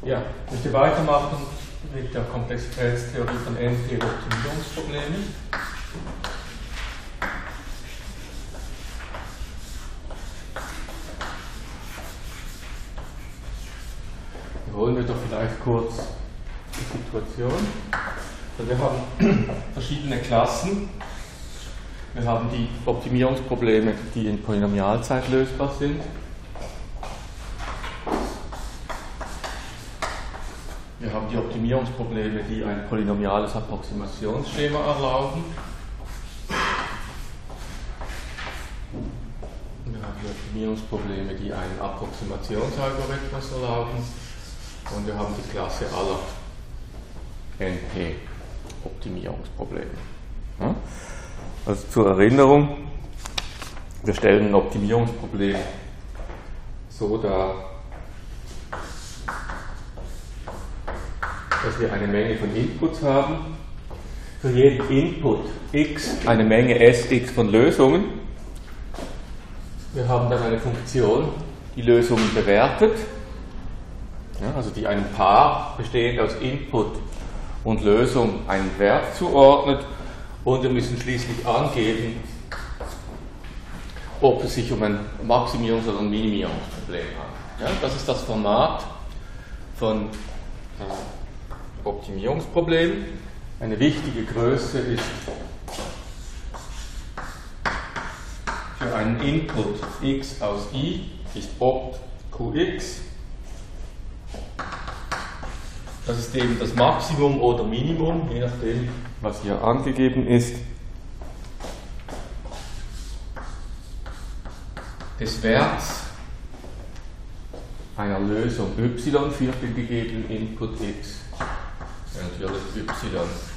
Ja, ich möchte weitermachen mit der Komplexitätstheorie von NP-Optimierungsproblemen. Wiederholen wir doch vielleicht kurz die Situation. Also wir haben verschiedene Klassen. Wir haben die Optimierungsprobleme, die in Polynomialzeit lösbar sind. Wir haben die Optimierungsprobleme, die ein polynomiales Approximationsschema erlauben. Wir haben die Optimierungsprobleme, die einen Approximationsalgorithmus erlauben. Und wir haben die Klasse aller NP-Optimierungsprobleme. Ja? Also zur Erinnerung, wir stellen ein Optimierungsproblem so dar, dass wir eine Menge von Inputs haben. Für jeden Input x eine Menge Sx von Lösungen. Wir haben dann eine Funktion, die Lösungen bewertet, ja, also die einem Paar bestehend aus Input und Lösung einen Wert zuordnet, und wir müssen schließlich angeben, ob es sich um ein Maximierungs- oder ein Minimierungsproblem handelt. Ja, das ist das Format von Optimierungsproblem. Eine wichtige Größe ist für einen Input x aus i ist opt qx. Das ist eben das Maximum oder Minimum, je nachdem, was hier angegeben ist, des Werts einer Lösung y für den gegebenen Input x. Natürlich y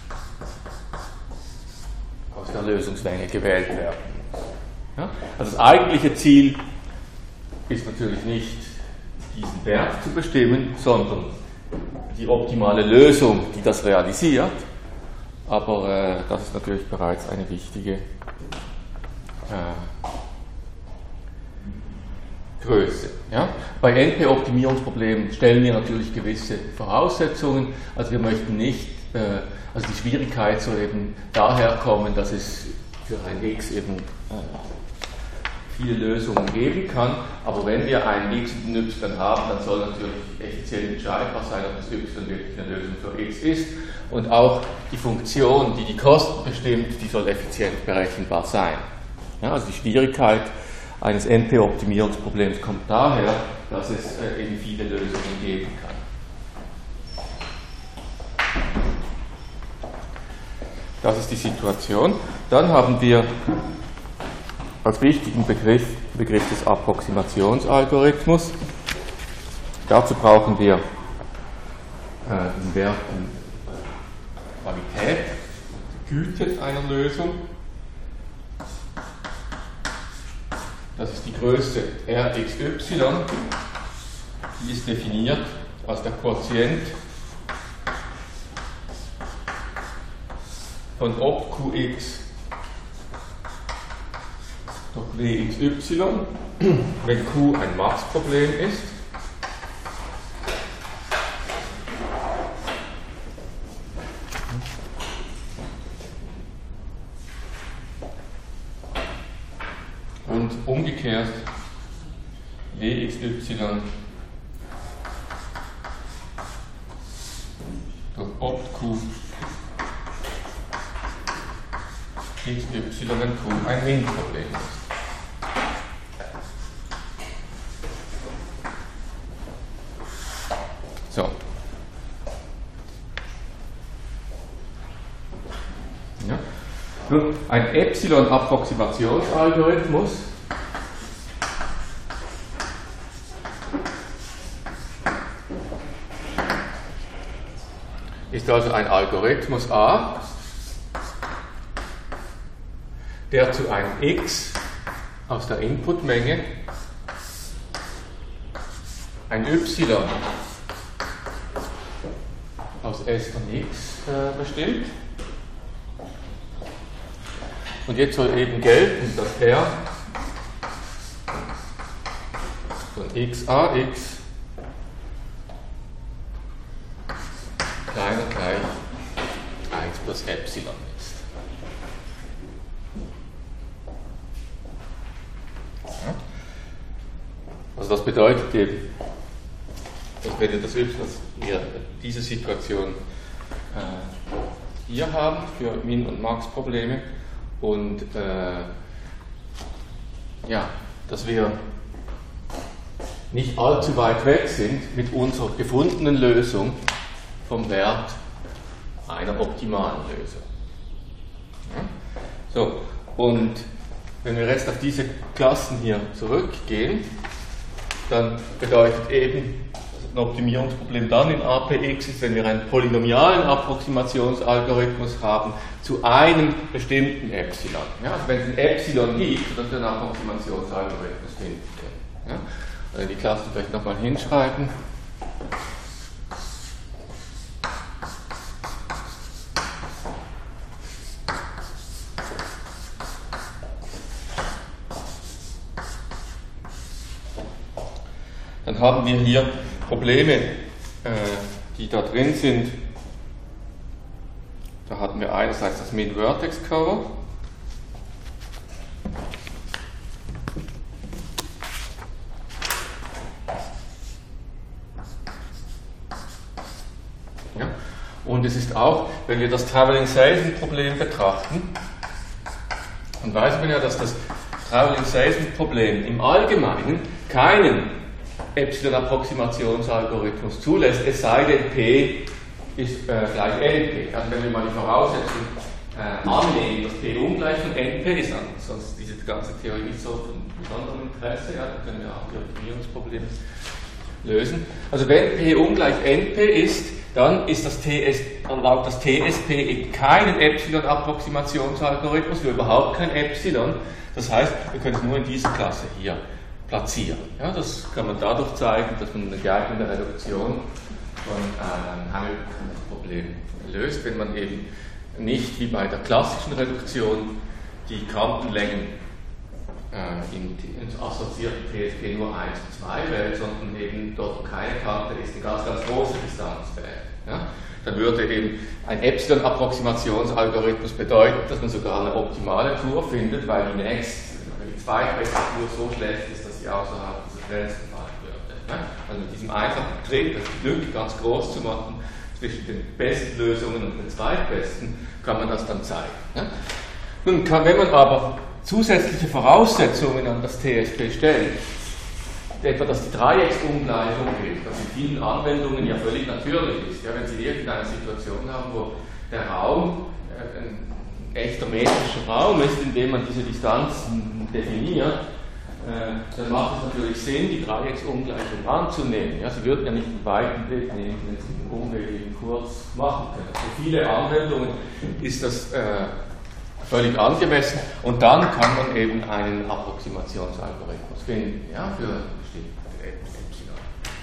aus der Lösungsmenge gewählt werden. Ja? Also das eigentliche Ziel ist natürlich nicht, diesen Wert zu bestimmen, sondern die optimale Lösung, die das realisiert. Aber das ist natürlich bereits eine wichtige Größe. Ja? Bei NP-Optimierungsproblemen stellen wir natürlich gewisse Voraussetzungen. Also wir möchten nicht, also die Schwierigkeit soll eben daher kommen, dass es für ein x eben viele Lösungen geben kann. Aber wenn wir einen x und einen y haben, dann soll natürlich effizient entscheidbar sein, ob das y wirklich eine Lösung für x ist. Und auch die Funktion, die die Kosten bestimmt, die soll effizient berechenbar sein. Ja, also die Schwierigkeit eines NP-Optimierungsproblems kommt daher, dass es eben viele Lösungen geben kann. Das ist die Situation. Dann haben wir als wichtigen Begriff des Approximationsalgorithmus. Dazu brauchen wir den Wert Qualität, die Güte einer Lösung. Das ist die Größe Rxy, die ist definiert als der Quotient von opt qx durch wxy, wenn q ein Max-Problem ist. Und umgekehrt wxy durch opt q xy, wenn q ein Min-Problem ist. So. Ja. Nun, ein Epsilon-Approximationsalgorithmus ist also ein Algorithmus A, der zu einem x aus der Inputmenge ein y aus S von x bestimmt. Und jetzt soll eben gelten, dass R von xax das Epsilon ist. Also das bedeutet eben, dass wenn dass wir diese Situation hier haben für Min- und Max-Probleme und dass wir nicht allzu weit weg sind mit unserer gefundenen Lösung vom Wert einer optimalen Lösung. Ja? So, und wenn wir jetzt auf diese Klassen hier zurückgehen, dann bedeutet eben, ein Optimierungsproblem dann in APX ist, wenn wir einen polynomialen Approximationsalgorithmus haben zu einem bestimmten Epsilon. Ja, also wenn es ein Epsilon gibt, sodass wir einen Approximationsalgorithmus finden können. Ja, also die Klasse vielleicht nochmal hinschreiben. Dann haben wir hier Probleme, die da drin sind. Da hatten wir einerseits das Min-Vertex-Cover. Ja. Und es ist auch, wenn wir das Traveling-Salesman-Problem betrachten, dann weiß man ja, dass das Traveling-Salesman-Problem im Allgemeinen keinen Epsilon-Approximationsalgorithmus zulässt, es sei denn P ist gleich NP. Also wenn wir mal die Voraussetzung annehmen, dass P ungleich von NP ist, sonst ist diese ganze Theorie nicht so von besonderem Interesse, ja, dann können wir auch die Optimierungsprobleme lösen. Also wenn P ungleich NP ist, dann ist das laut das TSP eben keinen Epsilon-Approximationsalgorithmus, für überhaupt kein Epsilon. Das heißt, wir können es nur in dieser Klasse hier platzieren. Ja, das kann man dadurch zeigen, dass man eine geeignete Reduktion von einem Hamilton-Problem löst, wenn man eben nicht wie bei der klassischen Reduktion die Kantenlängen ins assoziierte TSP nur 1 und 2 wählt, sondern eben dort keine Kante ist, eine ganz, ganz große Distanz wählt. Ja? Dann würde eben ein Epsilon-Approximationsalgorithmus bedeuten, dass man sogar eine optimale Tour findet, weil die zweitbeste Tour so schlecht ist, dass sie außerhalb dieser Grenzen fallen würde. Ja? Also mit diesem einfachen Trick, das Glück ganz groß zu machen, zwischen den besten Lösungen und den zweitbesten, kann man das dann zeigen. Ja? Nun wenn man aber zusätzliche Voraussetzungen an das TSP stellt, etwa, dass die Dreiecksungleichung gilt, was in vielen Anwendungen ja völlig natürlich ist. Ja, wenn Sie irgendeine Situation haben, wo der Raum ein echter metrischer Raum ist, in dem man diese Distanzen definiert, dann macht es natürlich Sinn, die Dreiecksungleichung anzunehmen. Ja, Sie würden ja nicht einen weiten Weg nehmen, wenn Sie den Umweg eben kurz machen können. Für viele Anwendungen ist das völlig angemessen und dann kann man eben einen Approximationsalgorithmus finden, ja, für bestimmte Epsilon.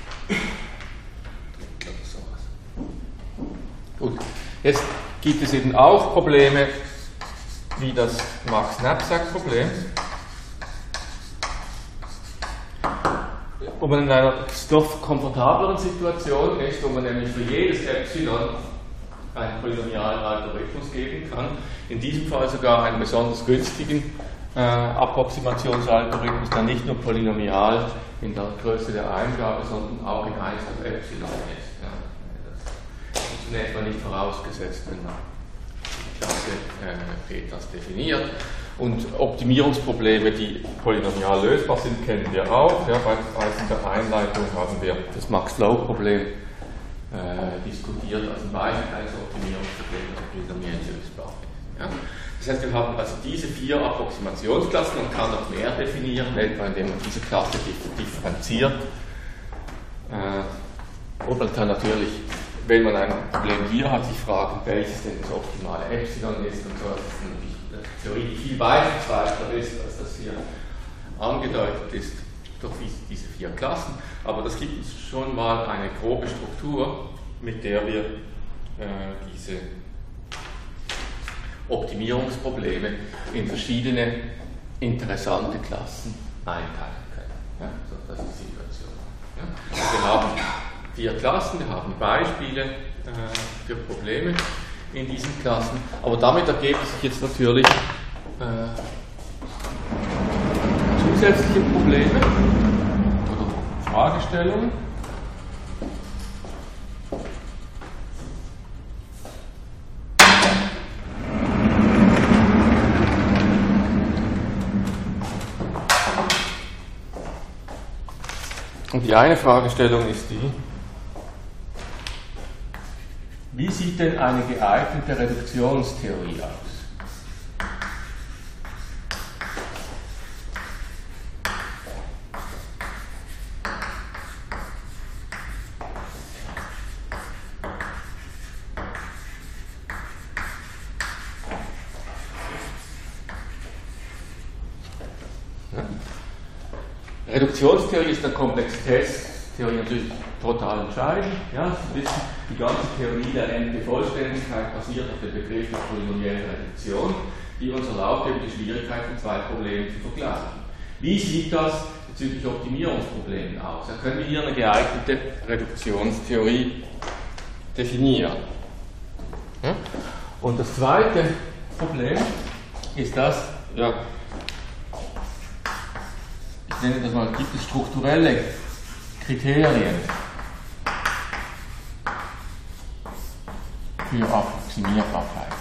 Oder sowas. Gut, jetzt gibt es eben auch Probleme wie das Max-Knapsack-Problem, wo man in einer doch komfortableren Situation ist, wo man nämlich für jedes Epsilon einen polynomialen Algorithmus geben kann. In diesem Fall sogar einen besonders günstigen Approximationsalgorithmus, der nicht nur polynomial in der Größe der Eingabe, sondern auch in 1 auf Epsilon ist. Ja, das ist zunächst mal nicht vorausgesetzt, wenn man die Klasse Peters definiert. Und Optimierungsprobleme, die polynomial lösbar sind, kennen wir auch. Ja, beispielsweise in der Einleitung haben wir das Max-Flow-Problem diskutiert als ein Beispiel eines Optimierungsproblems, das polynomial lösbar ist. Ja? Das heißt, wir haben also diese 4 Approximationsklassen, man kann noch mehr definieren, etwa indem man diese Klasse differenziert. Und man kann natürlich, wenn man ein Problem hier hat, sich fragen, welches denn das optimale Epsilon ist und so. Das ist natürlich eine Theorie, die viel weiter ist, als das hier angedeutet ist durch diese 4 Klassen. Aber das gibt uns schon mal eine grobe Struktur, mit der wir diese Optimierungsprobleme in verschiedene interessante Klassen einteilen können. Ja, so, das ist die Situation. Ja. Wir haben 4 Klassen, wir haben Beispiele für Probleme. in diesen Klassen. Aber damit ergeben sich jetzt natürlich zusätzliche Probleme oder Fragestellungen. Und die eine Fragestellung ist die: Wie sieht denn eine geeignete Reduktionstheorie aus? Reduktionstheorie ist eine Komplexitätstheorie natürlich total entscheidend. Ja, Sie wissen, die ganze Theorie der NP-Vollständigkeit basiert auf dem Begriff der polynomiellen Reduktion, die uns erlaubt, eben die Schwierigkeit von zwei Problemen zu vergleichen. Wie sieht das bezüglich Optimierungsproblemen aus? Da können wir hier eine geeignete Reduktionstheorie definieren. Ja? Und das zweite Problem ist das, ja, ich nenne das mal, gibt es strukturelle Kriterien für Approximierbarkeit.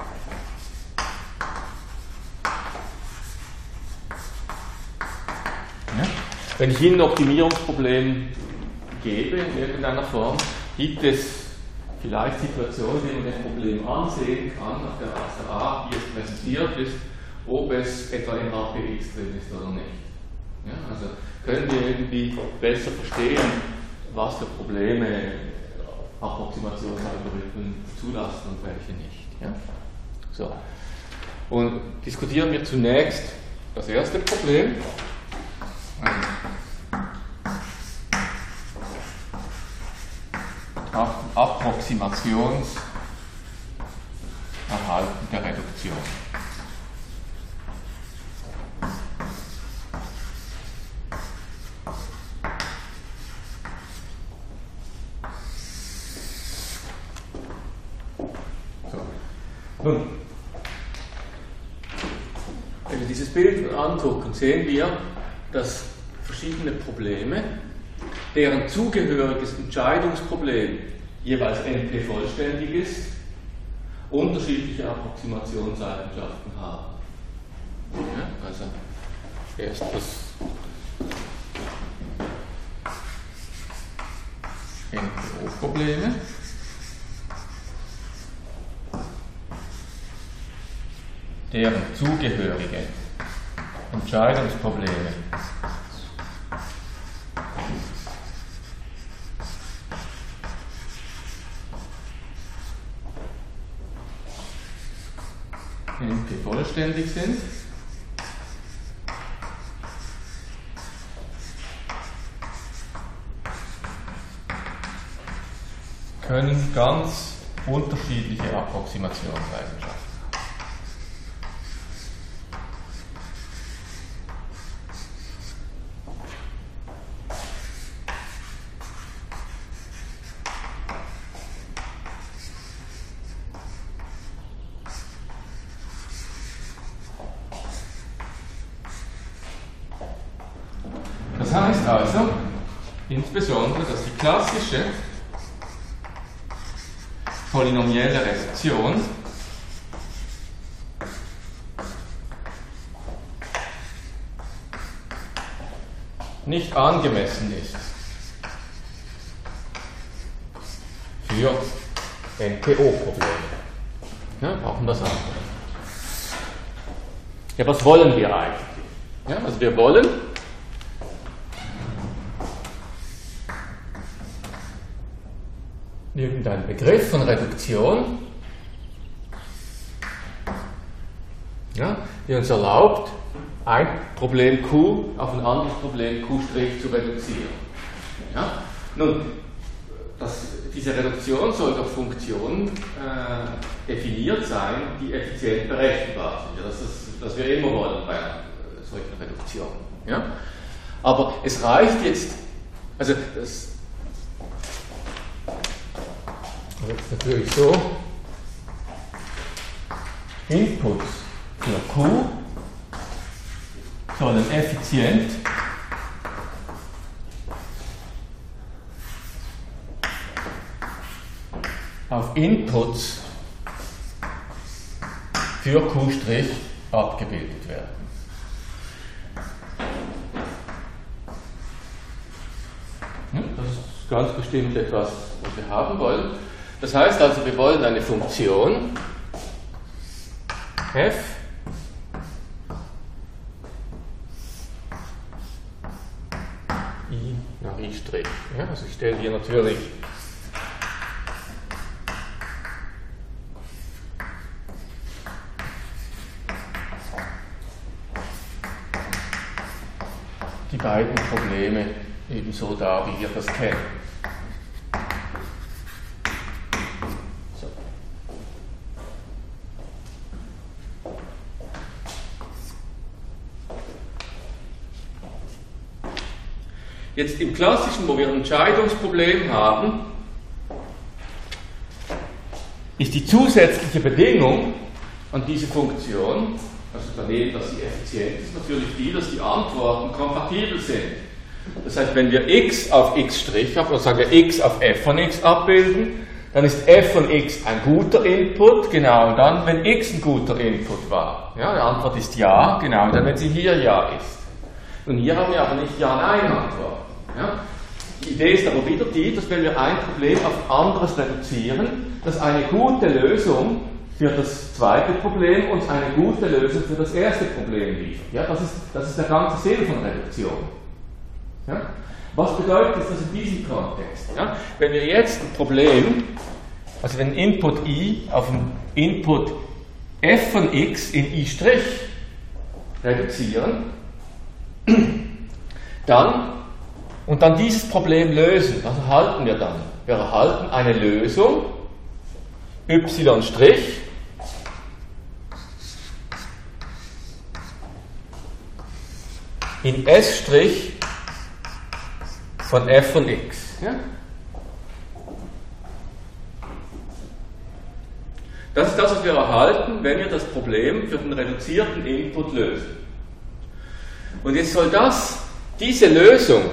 Ja? Wenn ich Ihnen ein Optimierungsproblem gebe in irgendeiner Form, gibt es vielleicht Situationen, in denen man das Problem ansehen kann, auf der Art, wie es präsentiert ist, ob es etwa im HPX drin ist oder nicht. Ja, also können wir irgendwie besser verstehen, was für Probleme Approximationsalgorithmen zulassen und welche nicht. Ja? So. Und diskutieren wir zunächst das erste Problem. Betrachten Approximationsverhalten der Reduktion. Nun, wenn wir dieses Bild angucken, sehen wir, dass verschiedene Probleme, deren zugehöriges Entscheidungsproblem jeweils NP vollständig ist, unterschiedliche Approximationseigenschaften haben. Ja, also erst das NPO-Probleme. Deren zugehörige Entscheidungsprobleme NP vollständig sind, können ganz unterschiedliche Approximationseigenschaften haben. Das heißt also, insbesondere, dass die klassische polynomielle Reduktion nicht angemessen ist für NPO-Probleme. Ja, brauchen wir das auch. Ja, was wollen wir eigentlich? Ja, also wir wollen irgendeinen Begriff von Reduktion, ja, die uns erlaubt, ein Problem Q auf ein anderes Problem ' zu reduzieren. Ja? Nun, diese Reduktion soll durch Funktionen definiert sein, die effizient berechenbar sind. Ja, das ist, was wir immer wollen bei einer solchen Reduktion. Ja? Aber es reicht jetzt, also das ist natürlich so, Inputs für Q sollen effizient auf Inputs für Q' abgebildet werden. Das ist ganz bestimmt etwas, was wir haben wollen. Das heißt also, wir wollen eine Funktion f i nach i'. Ja, also ich stelle hier natürlich die beiden Probleme ebenso dar, wie wir das kennen. So. Jetzt im Klassischen, wo wir ein Entscheidungsproblem haben, ist die zusätzliche Bedingung an diese Funktion, also daneben, dass sie effizient ist, natürlich die, dass die Antworten kompatibel sind. Das heißt, wenn wir x auf x', oder sagen wir x auf f von x abbilden, dann ist f von x ein guter Input, genau, und dann, wenn x ein guter Input war. Ja, die Antwort ist ja, genau, und dann, wenn sie hier ja ist. Und hier haben wir aber nicht Ja-Nein-Antworten. Ja? Die Idee ist aber wieder die, dass wenn wir ein Problem auf anderes reduzieren, dass eine gute Lösung für das zweite Problem uns eine gute Lösung für das erste Problem liefert. Ja, das ist der ganze Sinn von Reduktion. Ja? Was bedeutet das in diesem Kontext? Ja? Wenn wir jetzt ein Problem, also wenn Input i auf den Input f von x in i' reduzieren, und dann dieses Problem lösen, was erhalten wir dann? Wir erhalten eine Lösung y' in s' von f von x. Ja? Das ist das, was wir erhalten, wenn wir das Problem für den reduzierten Input lösen. Und jetzt soll diese Lösung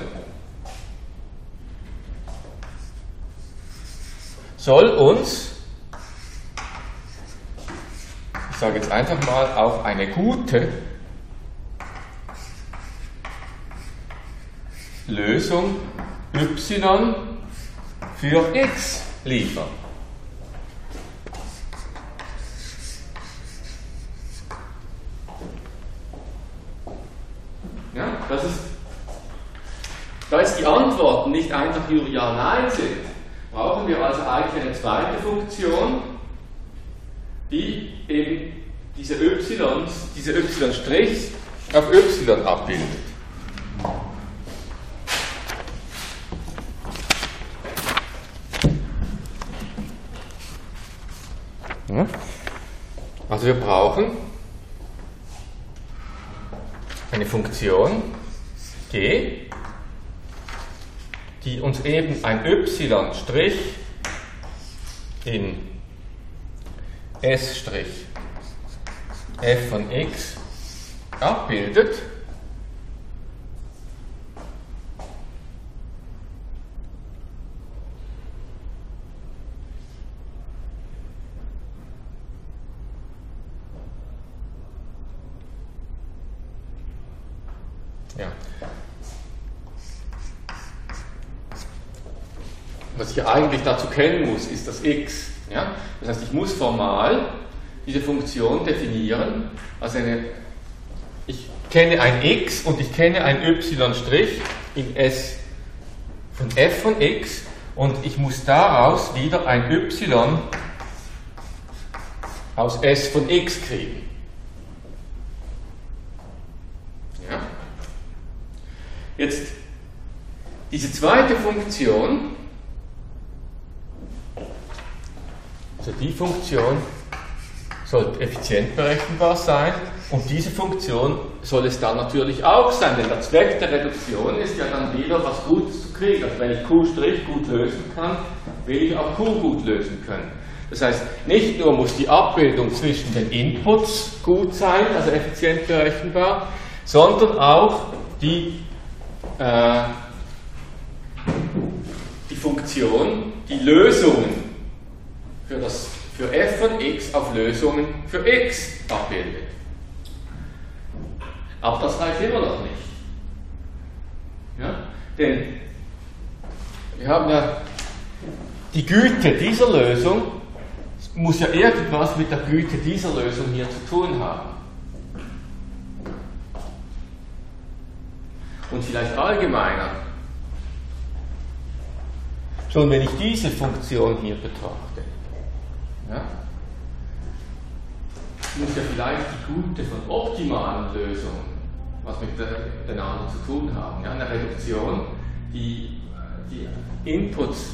soll uns, ich sage jetzt einfach mal, auf eine gute Lösung y für x liefern. Ja, da die Antworten nicht einfach nur Ja, Nein sind, brauchen wir also eigentlich eine zweite Funktion, die eben diese y' auf y abbildet. Ja. Also wir brauchen eine Funktion g, die uns eben ein y' in s' f von x abbildet. Ja. Was ich eigentlich dazu kennen muss, ist das x. Ja? Das heißt, ich muss formal diese Funktion definieren. Also ich kenne ein x und ich kenne ein y' in s von f von x und ich muss daraus wieder ein y aus s von x kriegen. Ja? Jetzt diese zweite Funktion, also die Funktion sollte effizient berechenbar sein und diese Funktion soll es dann natürlich auch sein, denn der Zweck der Reduktion ist ja dann wieder was Gutes zu kriegen. Also wenn ich Q' gut lösen kann, will ich auch Q gut lösen können. Das heißt, nicht nur muss die Abbildung zwischen den Inputs gut sein, also effizient berechenbar, sondern auch die Funktion, die Lösungen für f von x auf Lösungen für x abbildet. Aber das reicht immer noch nicht. Ja? Denn wir haben ja die Güte dieser Lösung, muss ja irgendwas mit der Güte dieser Lösung hier zu tun haben. Und vielleicht allgemeiner. Schon wenn ich diese Funktion hier betrachte, ja, muss ja vielleicht die Güte von optimalen Lösungen, was mit den anderen zu tun haben. Ja, eine Reduktion, die Inputs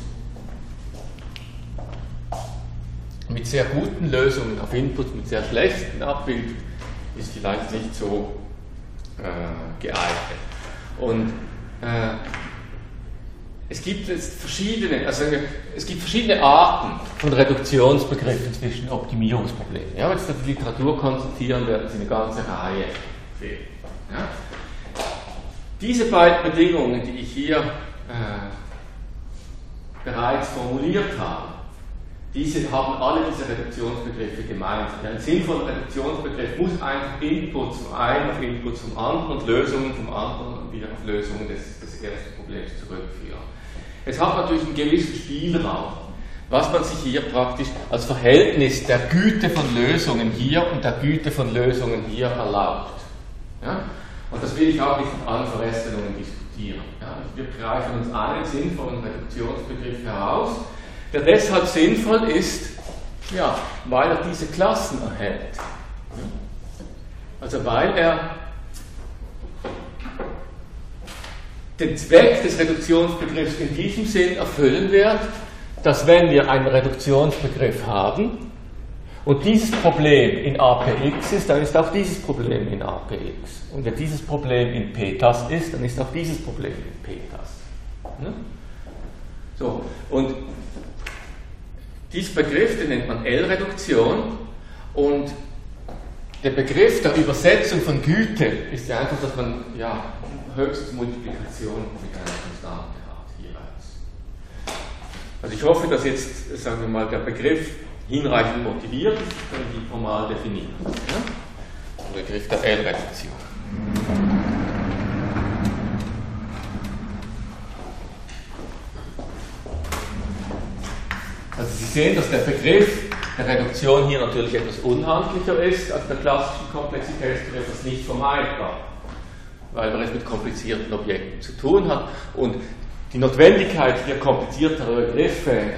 mit sehr guten Lösungen auf Inputs mit sehr schlechten abbildet, ist vielleicht nicht so geeignet. Und es gibt verschiedene Arten von Reduktionsbegriffen zwischen Optimierungsproblemen. Ja, wenn Sie auf die Literatur konsultieren, werden Sie eine ganze Reihe finden. Ja? Diese beiden Bedingungen, die ich hier bereits formuliert habe, haben alle diese Reduktionsbegriffe gemeinsam. Ein sinnvoller Reduktionsbegriff muss einfach Input zum einen auf Input zum anderen und Lösungen vom anderen und wieder auf Lösungen des ersten Problems zurückführen. Es hat natürlich einen gewissen Spielraum, was man sich hier praktisch als Verhältnis der Güte von Lösungen hier und der Güte von Lösungen hier erlaubt. Ja? Und das will ich auch nicht in allen Verästelungen diskutieren. Ja? Wir greifen uns einen sinnvollen Reduktionsbegriff heraus, der deshalb sinnvoll ist, ja, weil er diese Klassen erhält. Also weil er den Zweck des Reduktionsbegriffs in diesem Sinn erfüllen wird, dass wenn wir einen Reduktionsbegriff haben und dieses Problem in APX ist, dann ist auch dieses Problem in APX. Und wenn dieses Problem in PTAS ist, dann ist auch dieses Problem in PTAS. Ne? So, und dieser Begriff, den nennt man L-Reduktion, und der Begriff der Übersetzung von Güte ist ja einfach, dass man ja, Höchstmultiplikation mit einer Konstante hat jeweils. Also ich hoffe, dass jetzt, sagen wir mal, der Begriff hinreichend motiviert ist, können die formal definieren. Ja? Der Begriff der L-Reduktion. Also Sie sehen, dass der Begriff der Reduktion hier natürlich etwas unhandlicher ist als der klassischen Komplexitätsbegriff, das nicht vermeidbar, weil man es mit komplizierten Objekten zu tun hat. Und die Notwendigkeit, hier kompliziertere Begriffe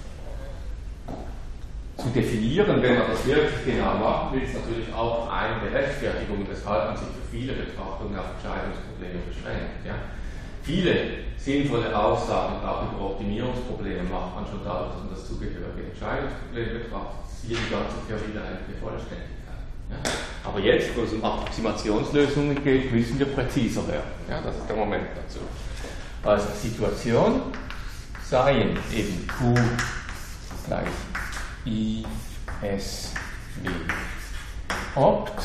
zu definieren, wenn man das wirklich genau machen will, ist natürlich auch eine der Rechtfertigungen, weshalb man sich für viele Betrachtungen auf Entscheidungsprobleme beschränkt. Ja? Viele sinnvolle Aussagen auch über Optimierungsprobleme macht man schon dadurch, dass man das zugehörige Entscheidungsproblem betrachtet. Hier die ganze Theorie der Vollständigkeit. Ja? Aber jetzt, wo es um Approximationslösungen geht, müssen wir präziser werden. Ja? Das ist der Moment dazu. Also Situation seien eben Q gleich I, S, W. Opt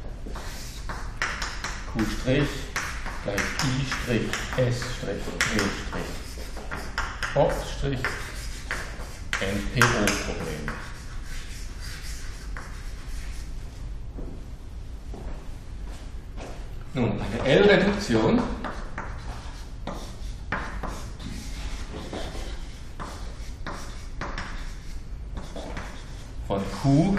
Q' gleich I', S', W'. Opt' NPO-Problem. Nun, eine L-Reduktion von Q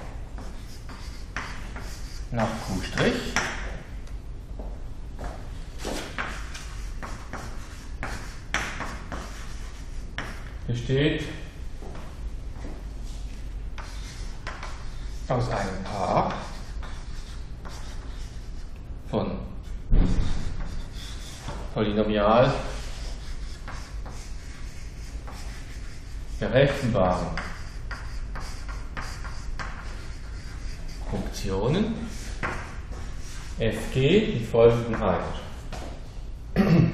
nach Q' besteht aus einem Paar von polynomial berechenbaren Funktionen fg mit folgenden Eigenschaften.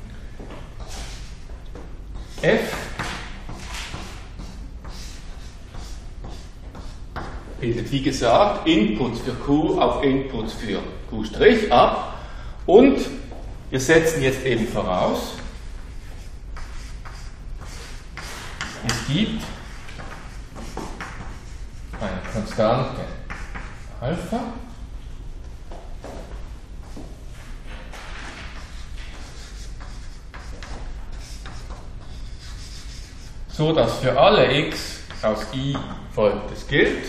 F bildet wie gesagt Inputs für Q auf Inputs für Q' ab und wir setzen jetzt eben voraus, es gibt eine Konstante Alpha so dass für alle x aus I Folgendes gilt.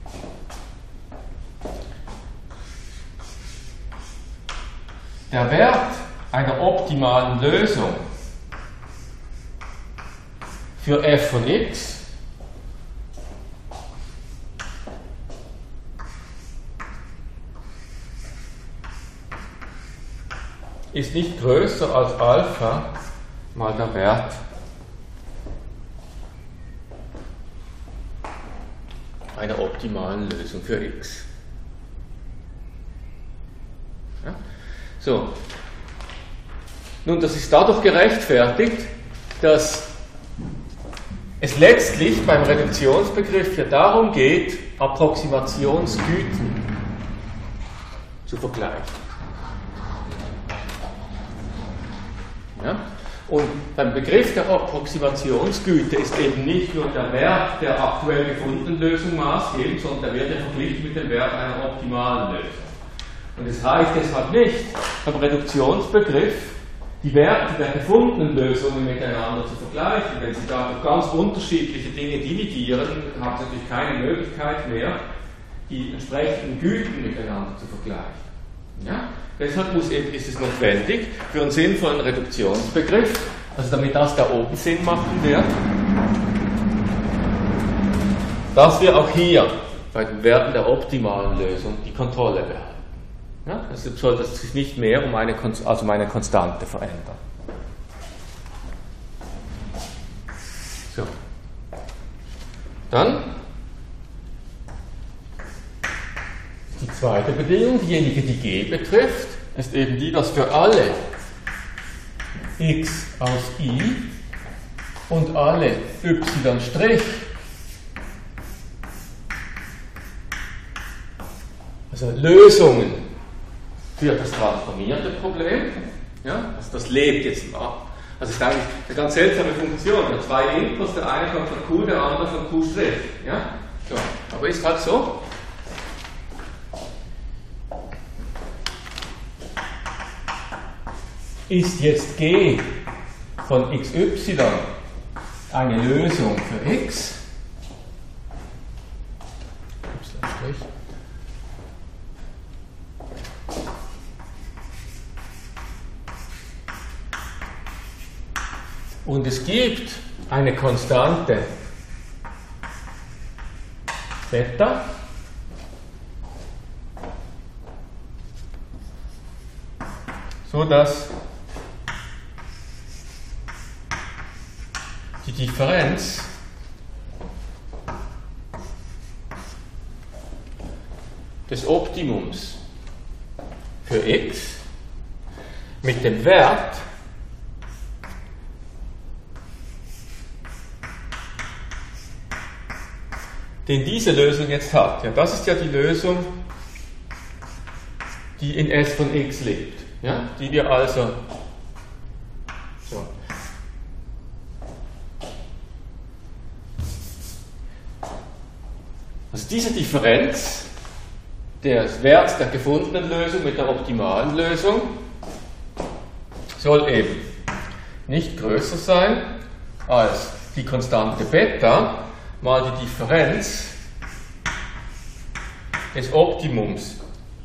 Der Wert einer optimalen Lösung für f von x ist nicht größer als Alpha mal der Wert einer optimalen Lösung für x. Ja? So. Nun, das ist dadurch gerechtfertigt, dass es letztlich beim Reduktionsbegriff ja darum geht, Approximationsgüten zu vergleichen. Ja? Und beim Begriff der Approximationsgüte ist eben nicht nur der Wert der aktuell gefundenen Lösung maßgebend, sondern der wird ja verglichen mit dem Wert einer optimalen Lösung. Und es reicht deshalb nicht, beim Reduktionsbegriff die Werte der gefundenen Lösungen miteinander zu vergleichen. Wenn Sie da durch ganz unterschiedliche Dinge dividieren, haben Sie natürlich keine Möglichkeit mehr, die entsprechenden Güten miteinander zu vergleichen. Ja? Deshalb ist es notwendig, für einen sinnvollen Reduktionsbegriff, also damit das da oben Sinn machen wird, dass wir auch hier bei den Werten der optimalen Lösung die Kontrolle behalten. Ja? Deshalb soll das sich nicht mehr um eine Konstante verändern. So. Dann die zweite Bedingung, diejenige, die G betrifft, ist eben die, dass für alle x aus I und alle y', also Lösungen für das transformierte Problem, ja, also das lebt jetzt ab. Also es ist eigentlich eine ganz seltsame Funktion. Wir haben zwei Inputs, der eine kommt von Q, der andere von Q'. Ja? So. Aber ist halt so. Ist jetzt G von xy eine Lösung für x? Und es gibt eine Konstante Beta, so dass die Differenz des Optimums für x mit dem Wert den diese Lösung jetzt hat. Ja, das ist ja die Lösung, die in S von x liegt. Ja, die wir also so. Also diese Differenz des Werts der gefundenen Lösung mit der optimalen Lösung soll eben nicht größer sein als die Konstante Beta mal die Differenz des Optimums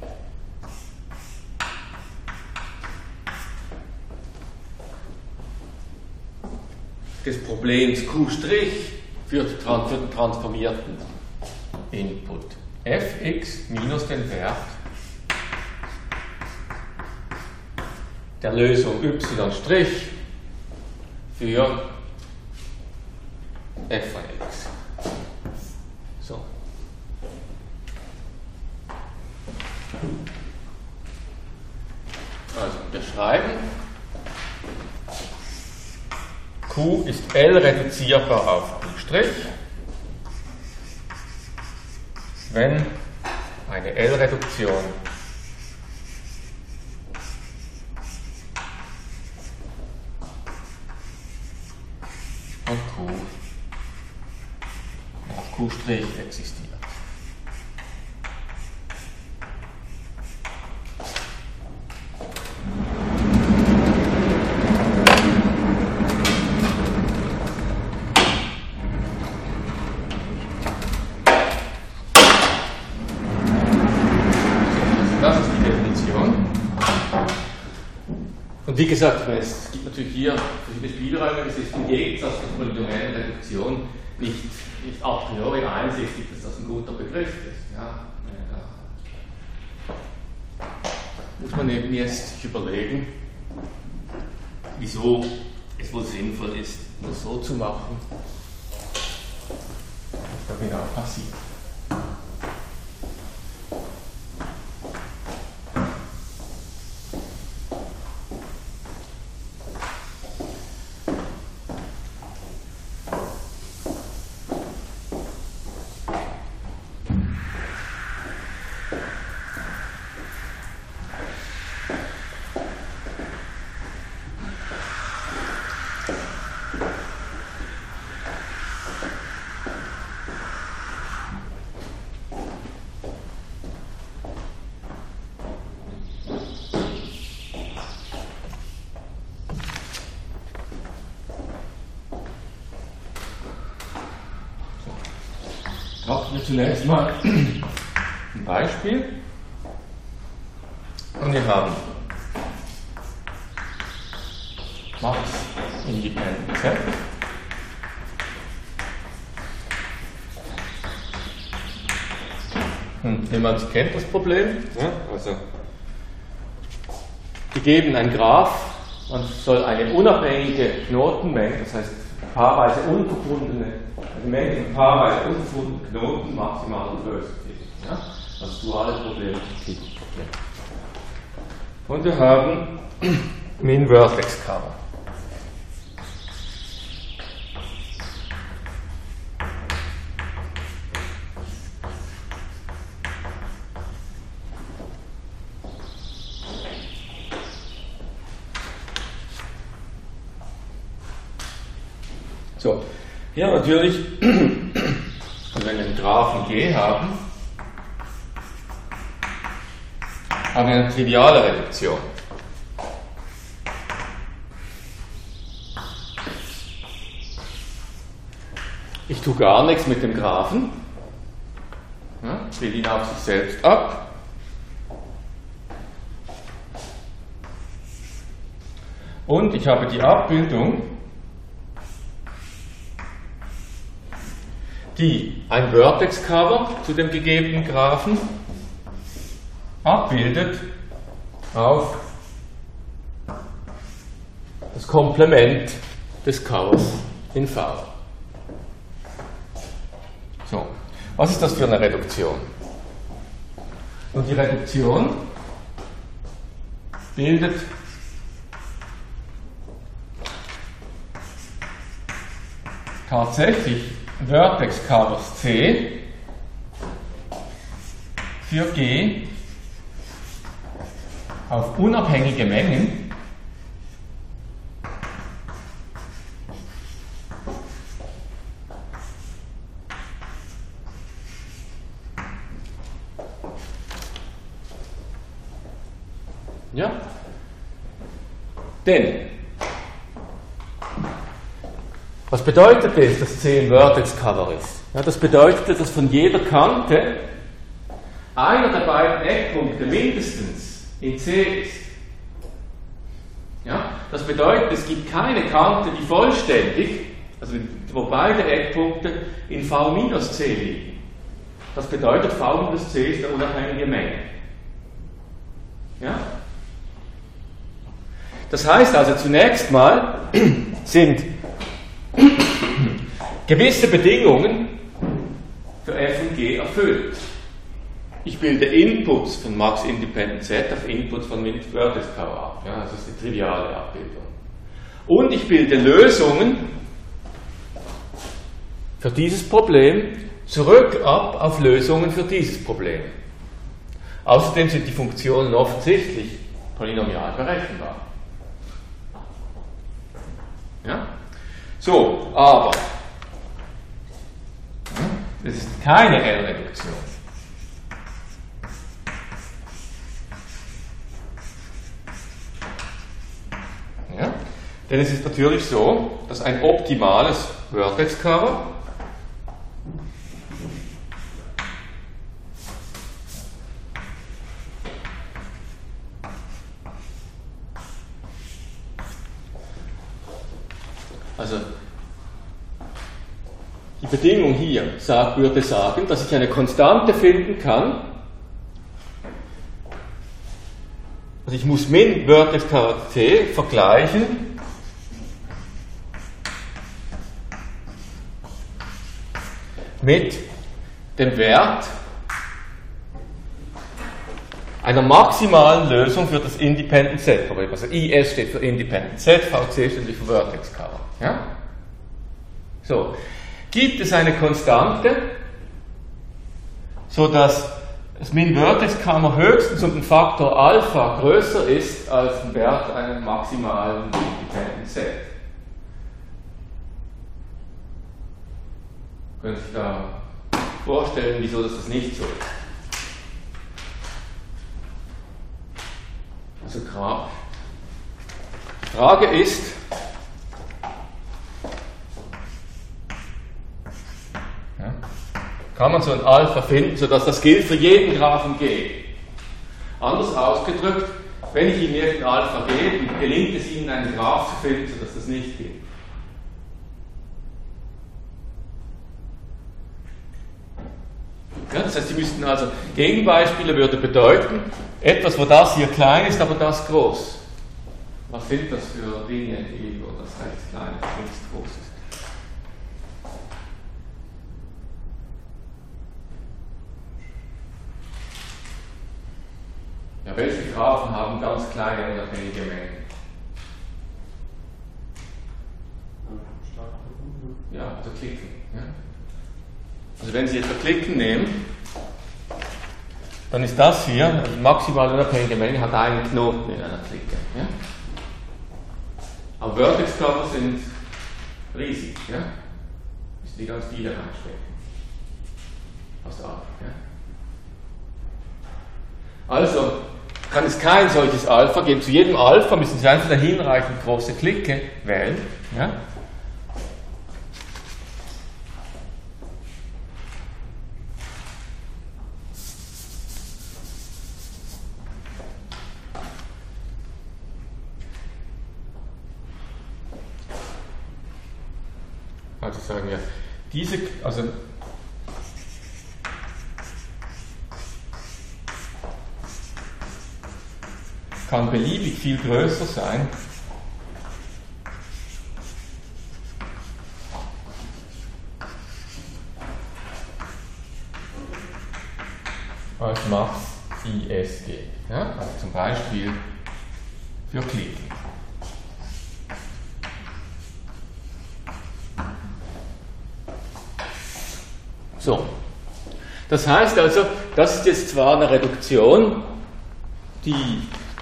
des Problems Q' für den transformierten Input fx minus den Wert der Lösung y' für f von x. So. Also, wir schreiben, Q ist L reduzierbar auf Q', wenn eine L-Reduktion von Q nach Q' existiert. Das ist die Definition. Und wie gesagt, es gibt natürlich hier verschiedene Spielräume. Es ist im Gegensatz zur polynomialen Reduktion nicht a priori einsichtig, dass das ein guter Begriff ist. Ja, da muss man eben jetzt sich überlegen, wieso es wohl sinnvoll ist, das so zu machen, was da genau passiert. Machen wir zunächst mal ein Beispiel. Und wir haben Max Independent Z. Jemand kennt das Problem. Ja, also gegeben ein Graph, man soll eine unabhängige Knotenmenge, das heißt paarweise unverbundene, eine Menge von paarweise unverbundenen Knoten maximal Größe finden. Ja? Das duale Problem. Und wir haben Min-Vertex-Cover. So, hier natürlich, wenn wir einen Graphen G haben, haben wir eine triviale Reduktion. Ich tue gar nichts mit dem Graphen, ja, spiele ihn auf sich selbst ab. Und ich habe die Abbildung, die ein Vertex-Cover zu dem gegebenen Graphen abbildet auf das Komplement des Covers in V. So, was ist das für eine Reduktion? Und die Reduktion bildet tatsächlich Vertex Covers C für G auf unabhängige Mengen ja? Denn was bedeutet es, dass C ein Vertex-Cover ist? Ja, das bedeutet, dass von jeder Kante einer der beiden Eckpunkte mindestens in C ist. Ja, das bedeutet, es gibt keine Kante, die vollständig, also wo beide Eckpunkte in V-C liegen. Das bedeutet, V-C ist eine unabhängige Menge. Ja? Das heißt also, zunächst mal sind gewisse Bedingungen für f und g erfüllt. Ich bilde Inputs von Max Independent Z auf Inputs von Vertex Cover ab. Ja, das ist die triviale Abbildung. Und ich bilde Lösungen für dieses Problem, zurück ab auf Lösungen für dieses Problem. Außerdem sind die Funktionen offensichtlich polynomial berechenbar. Ja? So, aber das ist keine L-Reduktion. Ja? Denn es ist natürlich so, dass ein optimales Vertex-Cover also die Bedingung hier würde sagen, dass ich eine Konstante finden kann. Also ich muss min Vertex Cover T vergleichen mit dem Wert einer maximalen Lösung für das Independent Set Problem. Also IS steht für Independent Set, VC steht für Vertex Cover. Ja? So. Gibt es eine Konstante, so dass das Min-Vertex-Cover höchstens um den Faktor Alpha größer ist als der Wert eines maximalen Independent Set? Können Sie sich da vorstellen, wieso das nicht so ist? Also die Frage ist, kann man so ein Alpha finden, sodass das gilt für jeden Graphen G. Anders ausgedrückt, wenn ich Ihnen jetzt ein Alpha gebe, gelingt es Ihnen, einen Graph zu finden, sodass das nicht gilt. Ja, das heißt, Sie müssten also, Gegenbeispiele würde bedeuten, etwas, wo das hier klein ist, aber das groß. Was sind das für Dinge, wo das rechts klein ist, links groß ist? Ja, welche Graphen haben ganz kleine unabhängige Mengen? Ja, also klicken. Ja. Also wenn Sie jetzt klicken nehmen, dann ist das hier, die maximal unabhängige Menge, hat einen Knoten in einer Clique. Ja. Aber Vertex-Cover sind riesig. Ja. Müssen die ganz viele reinstecken. Fast alle. Ja. Also kann es kein solches Alpha geben. Zu jedem Alpha müssen Sie einfach eine hinreichend große Clique wählen. Ja? Also sagen wir, also kann beliebig viel größer sein als Max ISG. Ja? Also zum Beispiel für Klicken. So. Das heißt also, das ist jetzt zwar eine Reduktion, die,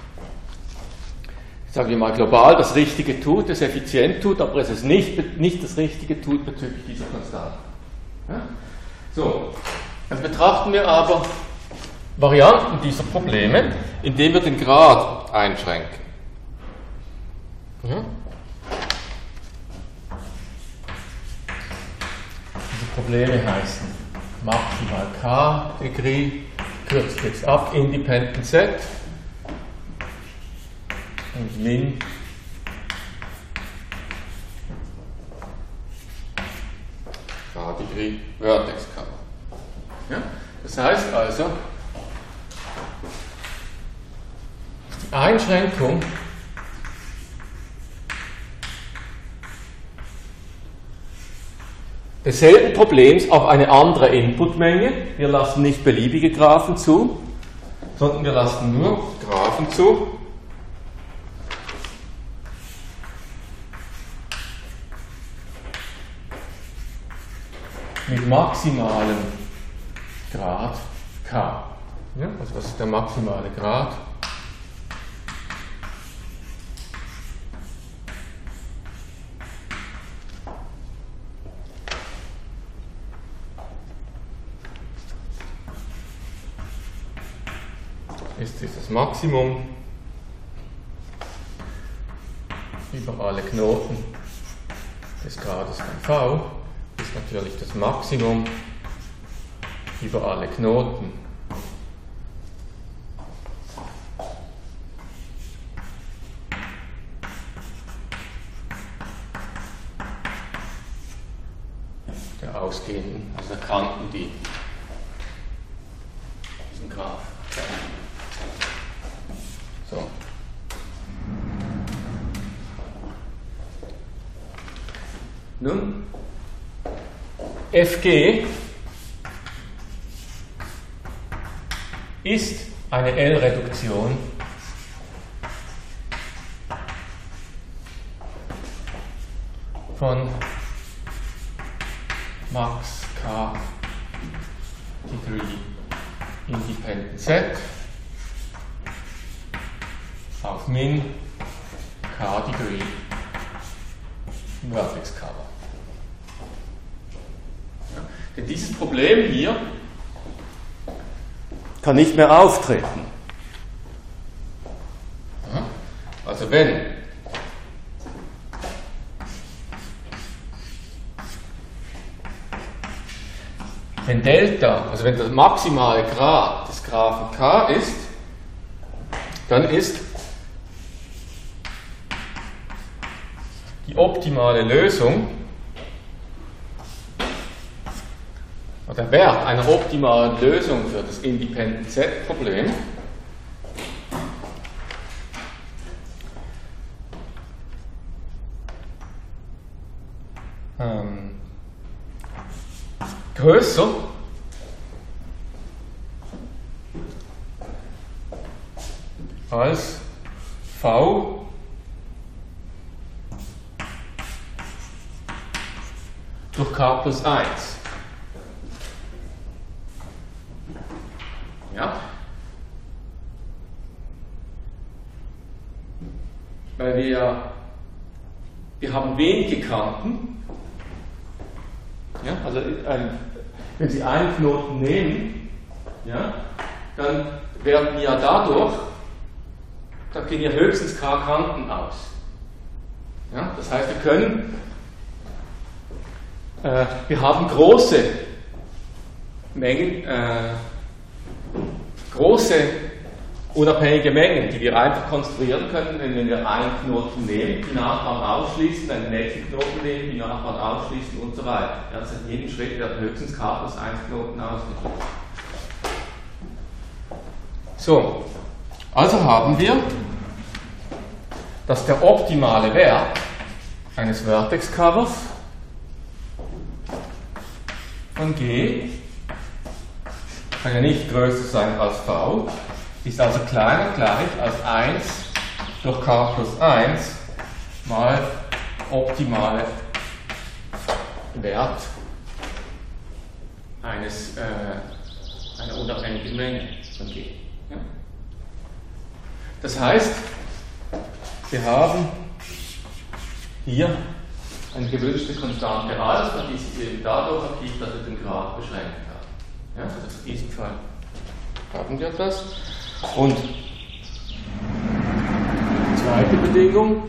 sagen wir mal global, das Richtige tut, das effizient tut, aber es ist nicht das Richtige tut bezüglich dieser Konstanten. Ja? So, jetzt betrachten wir aber Varianten dieser Probleme, indem wir den Grad einschränken. Ja? Diese Probleme heißen maximal K Degree, kürzt jetzt ab, Independent Set und Min K Degree Vertex Cover. Ja? Das heißt also, die Einschränkung desselben Problems auf eine andere Inputmenge. Wir lassen nicht beliebige Graphen zu, sondern wir lassen nur Graphen zu, mit maximalem Grad K. Ja, also was ist der maximale Grad? Ist dieses Maximum über alle Knoten des Grades von V, ist natürlich das Maximum über alle Knoten der ausgehenden, also der Kanten, die diesen Graph. So. Nun, Fg ist eine L-Reduktion von Max K Degree Independent Set auf Min K Degree Vertex Cover. Ja, denn dieses Problem hier kann nicht mehr auftreten. Ja, also wenn Delta, also wenn der maximale Grad des Graphen K ist, dann ist die optimale Lösung, oder der Wert einer optimalen Lösung für das Independent Set-Problem größer als V durch K plus 1. Ja? Weil wir haben wenige Kanten. Ja? Also wenn Sie einen Knoten nehmen, ja, dann werden ja dadurch, da gehen ja höchstens K Kanten aus. Ja? Das heißt, wir haben große Mengen, große unabhängige Mengen, die wir einfach konstruieren können, wenn wir einen Knoten nehmen, die Nachbarn ausschließen, einen nächsten Knoten nehmen, die Nachbarn ausschließen und so weiter. Ja, das heißt, in jedem Schritt wird höchstens K plus 1 Knoten ausgeschlossen. So, also haben wir, dass der optimale Wert eines Vertex-Covers von G kann ja nicht größer sein als V, ist also kleiner gleich als 1 durch K plus 1 mal optimale Wert einer unabhängigen Menge von G. Ja? Das heißt, wir haben hier eine gewünschte konstante Alpha, die sich eben dadurch ergibt, dass wir den Grad beschränkt haben. Ja, also in diesem Fall haben wir das. Und zweite Bedingung.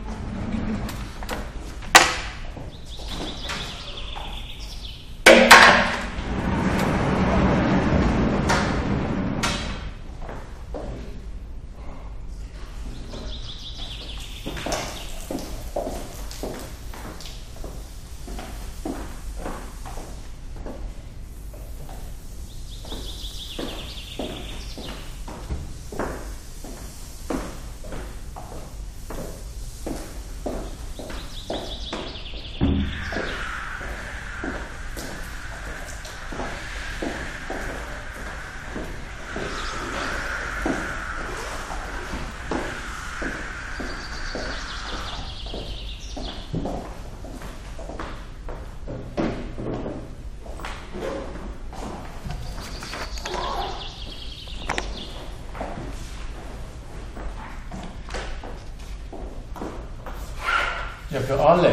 ja für alle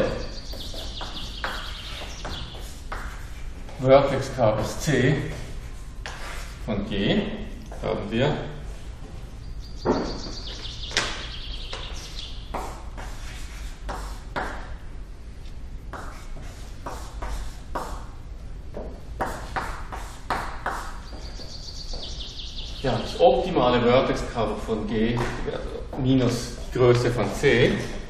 Vertex Covers C von G haben wir ja, das optimale Vertex Cover von G minus die Größe von C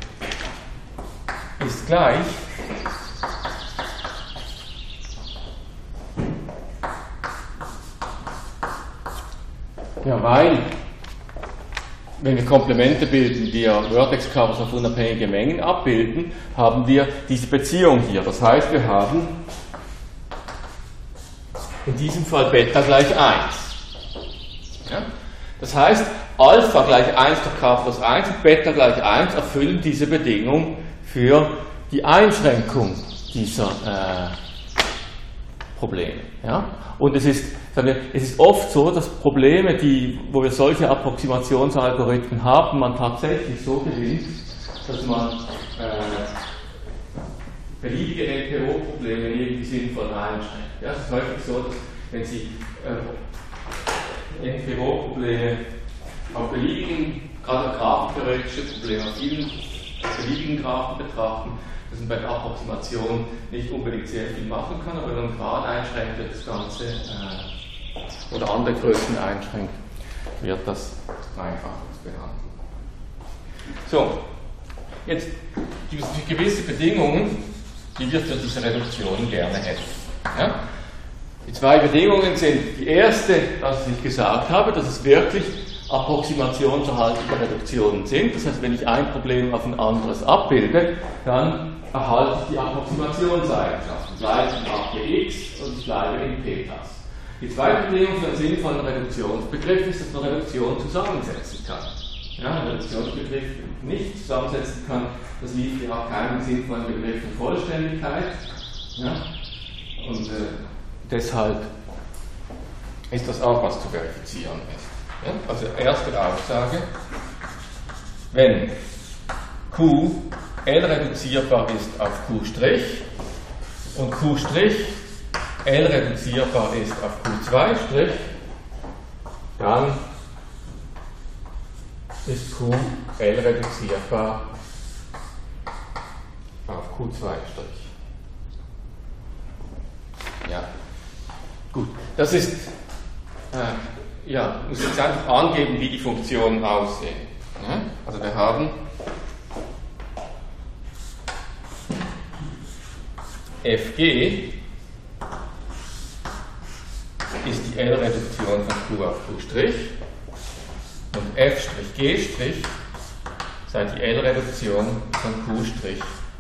ist gleich ja, weil wenn wir Komplemente bilden, die ja Vertex Covers auf unabhängige Mengen abbilden, haben wir diese Beziehung hier. Das heißt, wir haben in diesem Fall Beta gleich 1. Ja? Das heißt, Alpha gleich 1 durch K plus 1 und Beta gleich 1 erfüllen diese Bedingung für die Einschränkung dieser Probleme. Ja? Und es ist oft so, dass Probleme, wo wir solche Approximationsalgorithmen haben, man tatsächlich so gewinnt, dass man beliebige NPO-Probleme irgendwie sinnvoll einschränkt. Ja, es ist häufig so, dass wenn Sie NPO-Probleme auf beliebigen, gerade graphentheoretische Probleme auf vielen beliebigen Graphen betrachten, dass man bei der Approximation nicht unbedingt sehr viel machen kann, aber wenn man Grad einschränkt, wird das Ganze oder andere Größen einschränkt, wird das einfacher zu behandeln. So, jetzt gibt es gewisse Bedingungen, die wir für diese Reduktion gerne hätten. Ja? Die zwei Bedingungen sind die erste, was ich gesagt habe, dass es wirklich approximationserhaltende Reduktionen sind. Das heißt, wenn ich ein Problem auf ein anderes abbilde, dann erhalte ich die Approximationseigenschaften. Ich bleibe in APX und ich bleibe in Petas. Die zweite Bedingung für einen sinnvollen Reduktionsbegriff ist, dass man Reduktion zusammensetzen kann. Ja, ein Reduktionsbegriff nicht zusammensetzen kann, das liegt ja auch keinen sinnvollen Begriff von Vollständigkeit. Ja? Und deshalb ist das auch was zu verifizieren ist. Ja? Also erste Aussage, wenn Q L reduzierbar ist auf Q' und Q' L reduzierbar ist auf Q2', dann ist Q L reduzierbar auf Q2'. Ja, gut. Das ist, ja, ich muss jetzt einfach angeben, wie die Funktionen aussehen. Ja? Also wir haben Fg ist die L-Reduktion von Q auf Q' und F'G' sei die L-Reduktion von Q'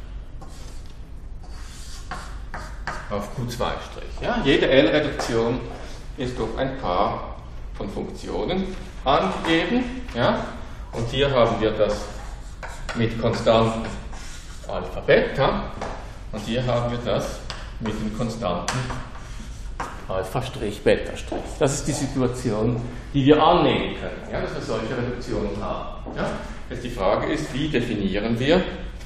auf Q2'. Ja, jede L-Reduktion ist durch ein Paar von Funktionen angegeben. Ja? Und hier haben wir das mit Konstanten Alpha, Beta. Und hier haben wir das mit den Konstanten Alpha', Beta'. Das ist die Situation, die wir annehmen können, ja, dass wir solche Reduktionen haben. Ja? Jetzt die Frage ist, wie definieren wir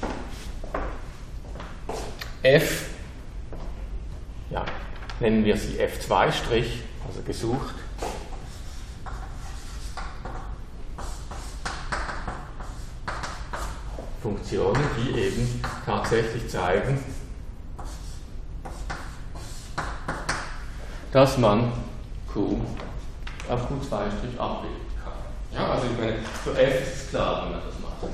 F, ja, nennen wir sie F2', also gesucht. Funktionen, die eben tatsächlich zeigen, dass man Q auf Q2' abbilden kann. Ja, also ich meine, für F ist es klar, wie man das macht.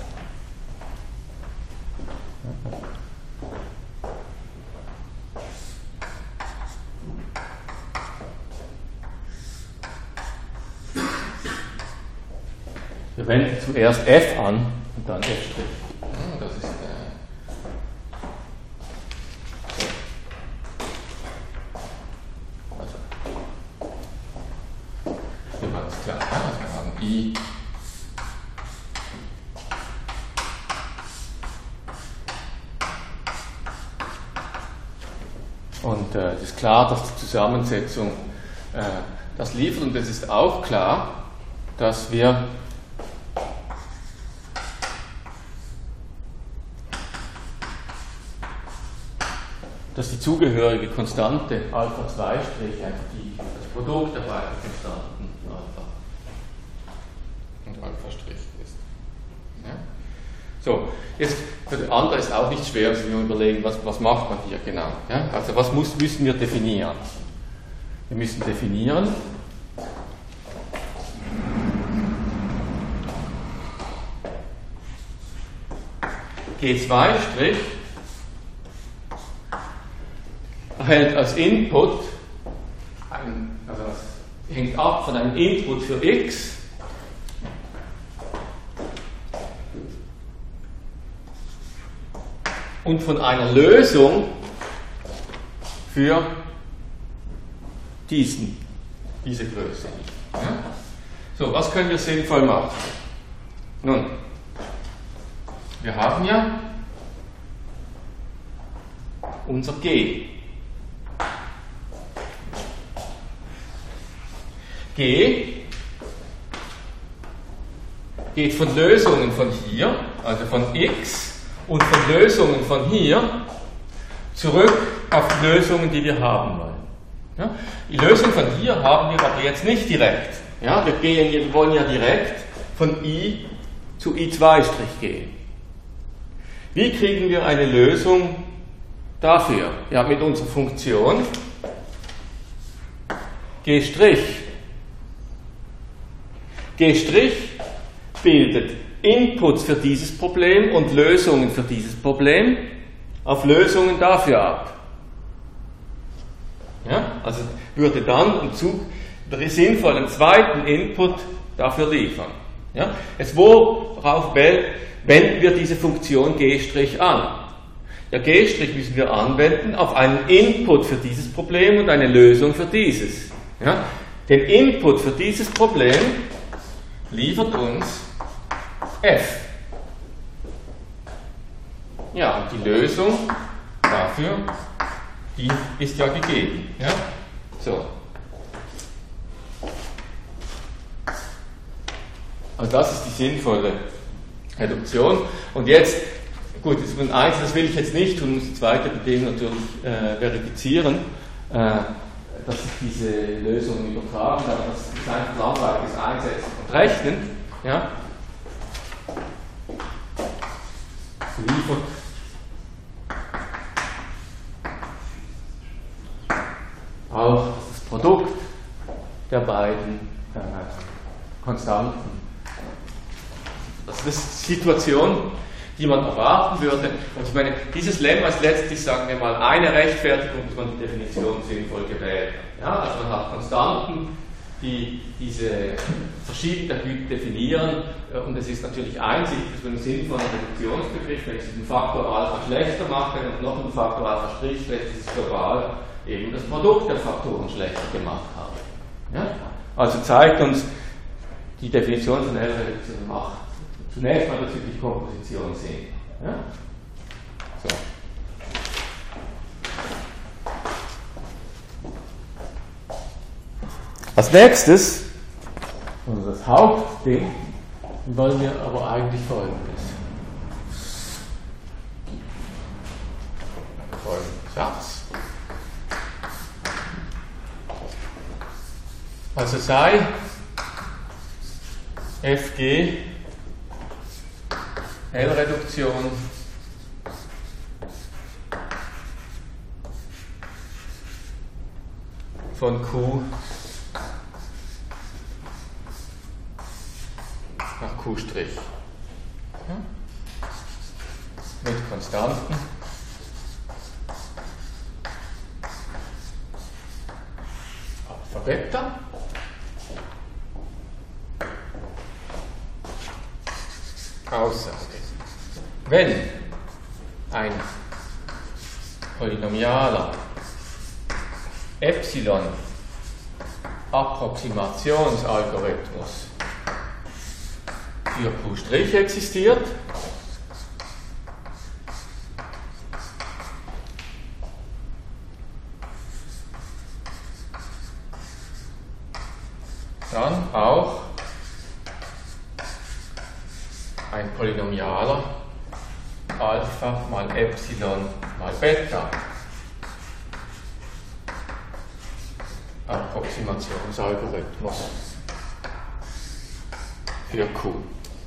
Wir wenden zuerst F an und dann F'. Ja, das ist also hier war es klar. Also wir haben I und es ist klar, dass die Zusammensetzung das liefert, und es ist auch klar, dass wir dass die zugehörige Konstante Alpha 2' einfach das Produkt der beiden Konstanten Alpha und Alpha' ist. Ja? So, jetzt für den anderen ist auch nicht schwer, sich überlegen, was macht man hier genau. Ja? Also was müssen wir definieren? Wir müssen definieren, G2' erhält als Input, also das hängt ab von einem Input für x, und von einer Lösung für diese Größe. Ja? So, was können wir sinnvoll machen? Nun, wir haben ja unser G. G geht von Lösungen von hier, also von x, und von Lösungen von hier zurück auf die Lösungen, die wir haben wollen. Ja? Die Lösung von hier haben wir aber jetzt nicht direkt. Ja? Wir wollen ja direkt von I zu I2' gehen. Wie kriegen wir eine Lösung dafür? Ja, mit unserer Funktion G'. G' bildet Inputs für dieses Problem und Lösungen für dieses Problem auf Lösungen dafür ab. Ja, also würde dann im Zug sinnvollen zweiten Input dafür liefern. Ja, jetzt worauf wenden wir diese Funktion G' an? Ja, G' müssen wir anwenden auf einen Input für dieses Problem und eine Lösung für dieses. Ja, den Input für dieses Problem liefert uns f. Ja, und die Lösung dafür, die ist ja gegeben. Ja? So. Also das ist die sinnvolle Reduktion. Und jetzt, gut, das ist eins, das will ich jetzt nicht tun, muss die zweite Bedingung natürlich verifizieren, dass sich diese Lösungen übertragen, aber das ist einfach langweiliges Einsetzen und Rechnen. Ja? Liefert auch das Produkt der beiden Konstanten. Das ist die Situation, die man erwarten würde. Und ich meine, dieses Lemma ist letztlich, sagen wir mal, eine Rechtfertigung, dass man die Definition sinnvoll gewählt hat. Ja, also man hat Konstanten, die diese verschiedenen Typen definieren, und es ist natürlich einsichtig, dass man einen sinnvollen Reduktionsbegriff, wenn ich den Faktor Alpha schlechter mache und noch einen Faktor Alpha Strich schlechter, ist es global eben das Produkt der Faktoren schlechter gemacht habe. Ja? Also zeigt uns die Definition von L-Reduktion macht zunächst mal bezüglich Komposition Sinn. Ja? So. Als nächstes, also das Hauptding, wollen wir aber eigentlich Folgendes. Folgender Satz. Also sei Fg L-Reduktion von Q nach Q'. Ja? Mit Konstanten. Alpha Beta. Aussage. Wenn ein polynomialer Epsilon-Approximationsalgorithmus für Q' existiert, dann auch ein polynomialer Alpha mal Epsilon mal Beta Approximationsalgorithmus für Q.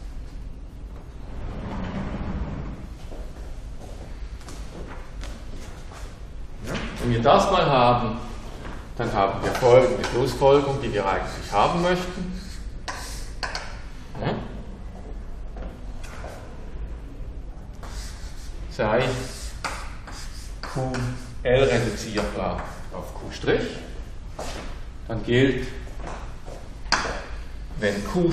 Ja, wenn wir das mal haben, dann haben wir folgende Schlussfolgerung, die wir eigentlich haben möchten. Ja. Sei QL reduzierbar auf Q', dann gilt, wenn Q'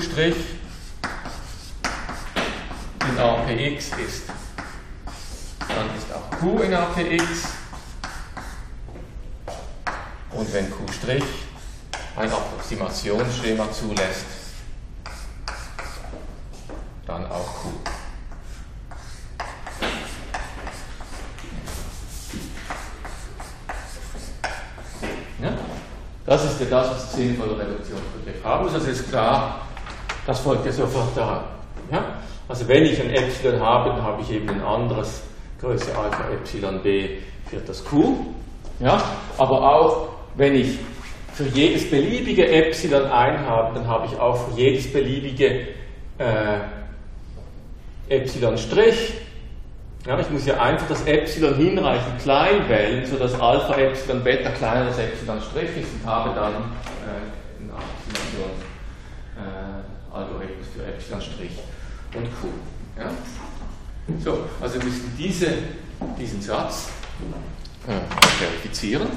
in APX ist, dann ist auch Q in APX. Und wenn Q' ein Approximationsschema zulässt, dann auch Q. Ja? Das ist ja das, was sinnvolle Reduktionsbegriff haben muss. Also ist klar, das folgt ja sofort daran. Ja? Also wenn ich ein Epsilon habe, dann habe ich eben ein anderes Größe Alpha Epsilon B für das Q. Ja? Aber auch wenn ich für jedes beliebige Epsilon 1 habe, dann habe ich auch für jedes beliebige Epsilon Strich. Ja, ich muss ja einfach das Epsilon hinreichend klein wählen, sodass Alpha Epsilon Beta kleiner als Epsilon Strich ist und habe dann einen Approximationsalgorithmus für Epsilon Strich und Q. Ja? So, also wir müssen diesen Satz verifizieren.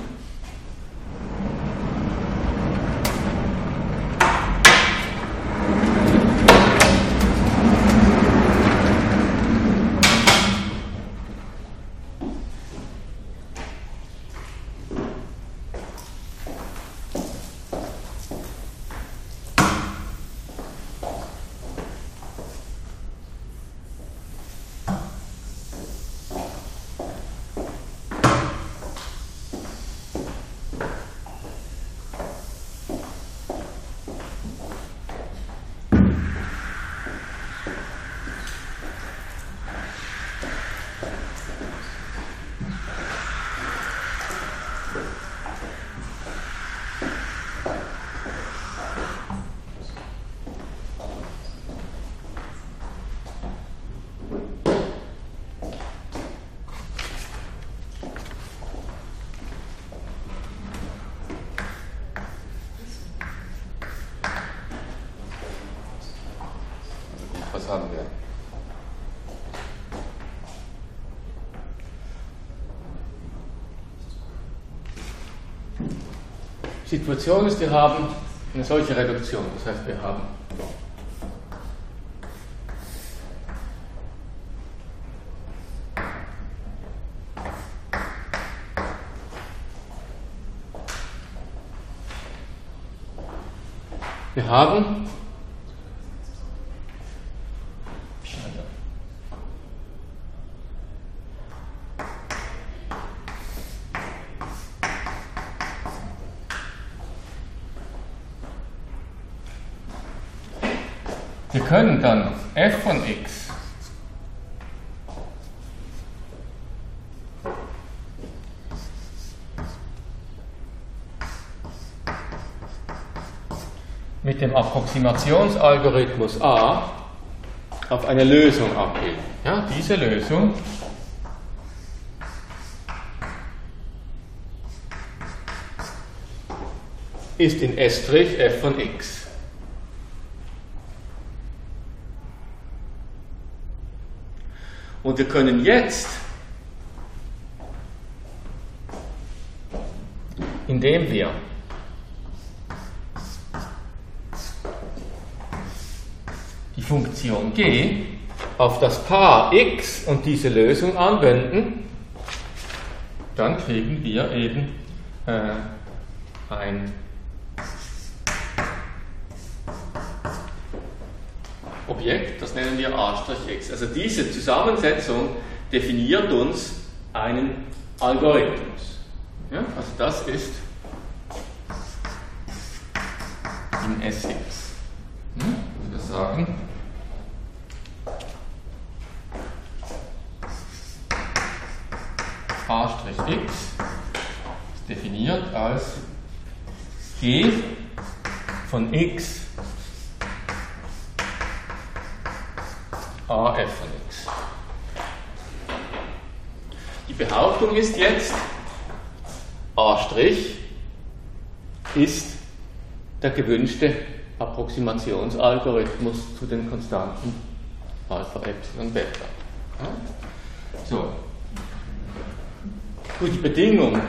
Was haben wir? Situation ist, wir haben eine solche Reduktion. Das heißt, wir haben wir können dann f von x mit dem Approximationsalgorithmus A auf eine Lösung abbilden. Ja, diese Lösung ist in S' f von x. Und wir können jetzt, indem wir die Funktion g auf das Paar x und diese Lösung anwenden, dann kriegen wir eben ein Objekt, das nennen wir A'(x). Also diese Zusammensetzung definiert uns einen Algorithmus. Ja, also das ist in Sx. Wir sagen, A'(x) ist definiert als G von x a f von x. Die Behauptung ist jetzt, a' ist der gewünschte Approximationsalgorithmus zu den Konstanten Alpha, Epsilon, Beta. Ja? So. Gut, die Bedingung,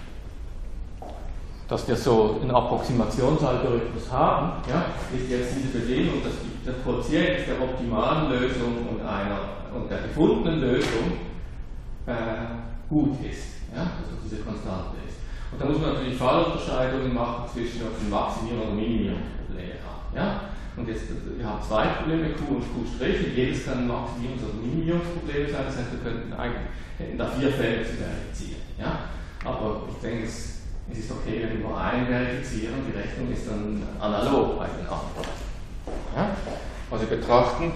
dass wir so einen Approximationsalgorithmus haben, ja, ist jetzt diese Bedingung, dass der Quotient der optimalen Lösung und der gefundenen Lösung gut ist, ja, also diese Konstante ist. Und da muss man natürlich Fallunterscheidungen machen zwischen ob wir Maximierung und Minimierungsprobleme haben. Ja? Und jetzt, wir haben zwei Probleme, Q und Q', und jedes kann ein Maximierungs- oder Minimierungsproblem sein, das heißt, wir hätten da 4 Fälle zu verifizieren. Ja? Aber ich denke, es ist okay, wenn wir nur einen verifizieren, die Rechnung ist dann analog bei den anderen. Ja? Also wir betrachten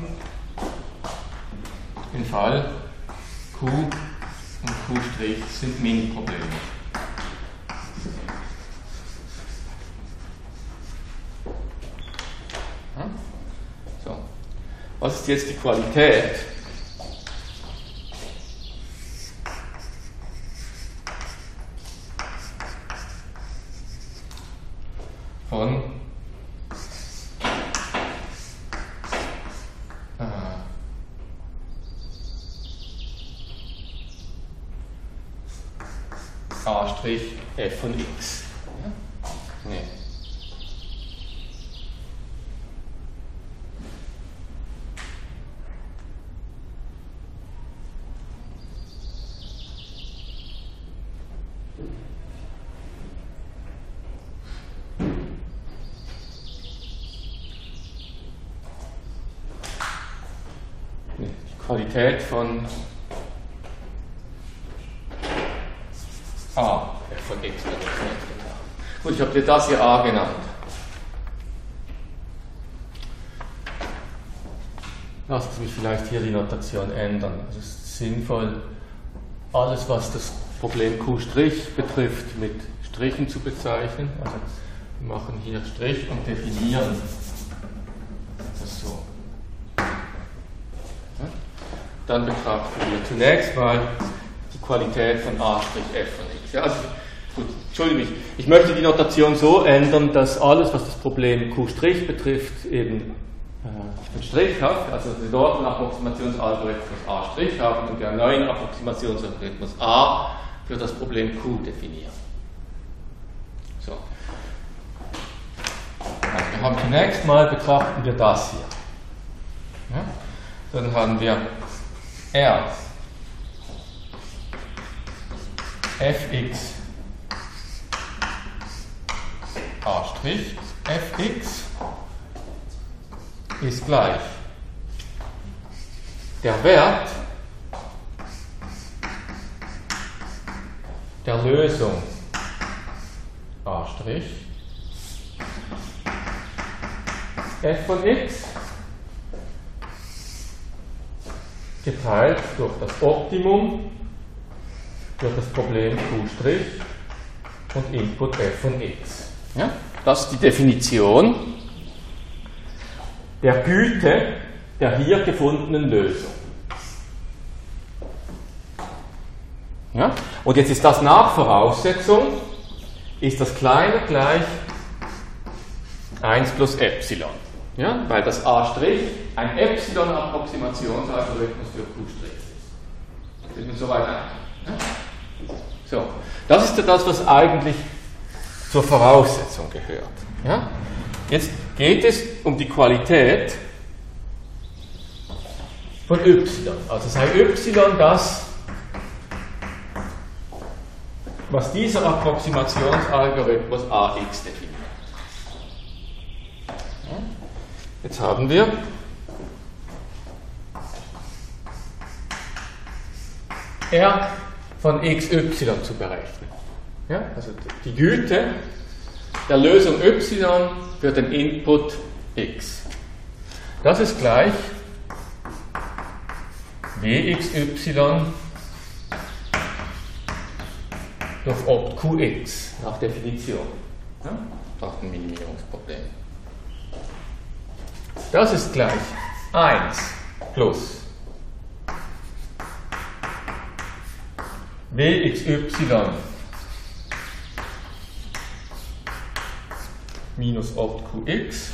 den Fall Q und Q' sind Mini-Probleme. So. Was ist jetzt die Qualität von a' f von x? Ja? Nee. Qualität von a, f von x. Gut, ich habe dir das hier a genannt. Lassen Sie mich vielleicht hier die Notation ändern. Es ist sinnvoll, alles, was das Problem Q' betrifft, mit Strichen zu bezeichnen. Also wir machen hier Strich und definieren das so. Dann betrachten wir zunächst mal die Qualität von a' f von x. Ja, also, gut, entschuldige mich, ich möchte die Notation so ändern, dass alles, was das Problem Q' betrifft, eben den Strich hat, also wir dort einen Approximationsalgorithmus a' haben und wir einen neuen Approximationsalgorithmus a für das Problem Q definieren. So. Also wir haben zunächst mal, betrachten wir das hier. Ja? Dann haben wir R fx a' fx ist gleich der Wert der Lösung a' f von x geteilt durch das Optimum durch das Problem Q' und Input f von x. Ja? Das ist die Definition der Güte der hier gefundenen Lösung. Ja? Und jetzt ist das nach Voraussetzung, ist das Kleine gleich 1 plus Epsilon. Ja? Weil das a' ein Epsilon-Approximationsalgorithmus für Q' ist. Sind wir soweit ein? Ja? So, das ist ja das, was eigentlich zur Voraussetzung gehört. Ja? Jetzt geht es um die Qualität von y. Also sei y das, was dieser Approximationsalgorithmus ax definiert. Ja? Jetzt haben wir R von xy zu berechnen. Ja? Also die Güte der Lösung y für den Input x. Das ist gleich wxy durch opt qx nach Definition. Ja? Das ist ein Minimierungsproblem. Das ist gleich 1 plus Wxy minus Opt Qx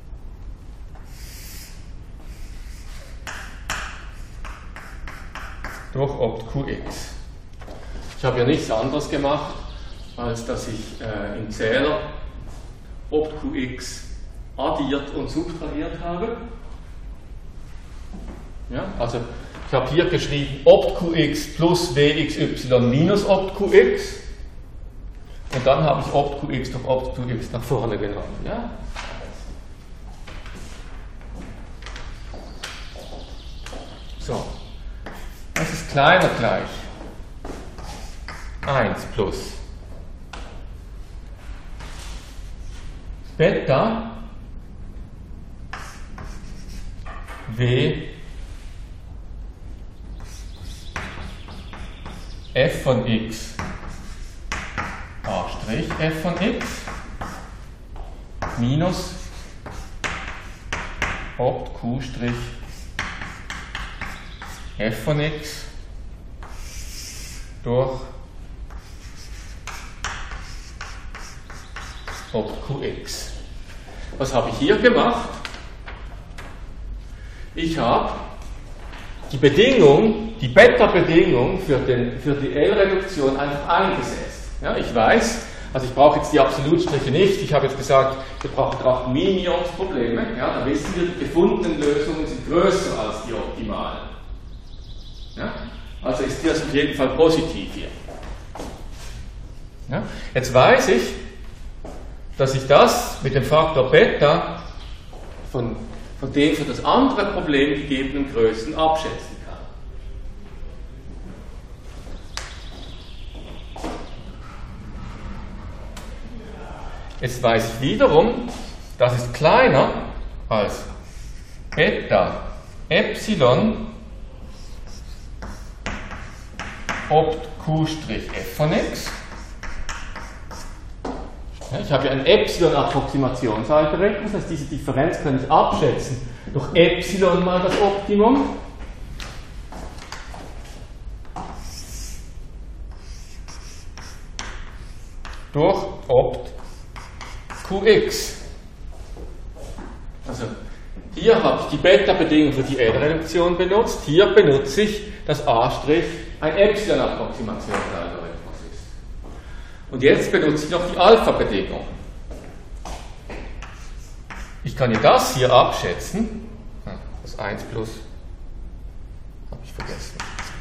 durch Opt Qx. Ich habe ja nichts anderes gemacht, als dass ich im Zähler Opt Qx addiert und subtrahiert habe. Ja, also ich habe hier geschrieben Opt Qx plus Wxy minus Opt Qx und dann habe ich Opt Qx durch Opt Qx nach vorne genommen. Ja? So, das ist kleiner gleich 1 plus Beta W f von x a' f von x minus Opt q' f von x durch Opt qx. Was habe ich hier gemacht? Ich habe die Bedingung, die Beta-Bedingung für die L-Reduktion einfach eingesetzt. Ja, ich weiß, also ich brauche jetzt die Absolutstriche nicht. Ich habe jetzt gesagt, wir brauchen Minimierungsprobleme. Ja, da wissen wir, die gefundenen Lösungen sind größer als die optimalen. Ja, also ist das auf jeden Fall positiv hier. Ja, jetzt weiß ich, dass ich das mit dem Faktor Beta von den für das andere Problem gegebenen Größen abschätzen kann. Jetzt weiß ich wiederum, das ist kleiner als Beta Epsilon Opt Q' f von x. Ich habe ja ein Epsilon-Approximationsalgorithmus, das heißt, diese Differenz kann ich abschätzen durch Epsilon mal das Optimum. Durch Opt Qx. Also hier habe ich die Beta-Bedingung für die L-Reduktion benutzt, hier benutze ich das A' ein Epsilon-Approximationsalgorithmus. Und jetzt benutze ich noch die Alpha-Bedingung. Ich kann ja das hier abschätzen. Das 1 plus habe ich vergessen.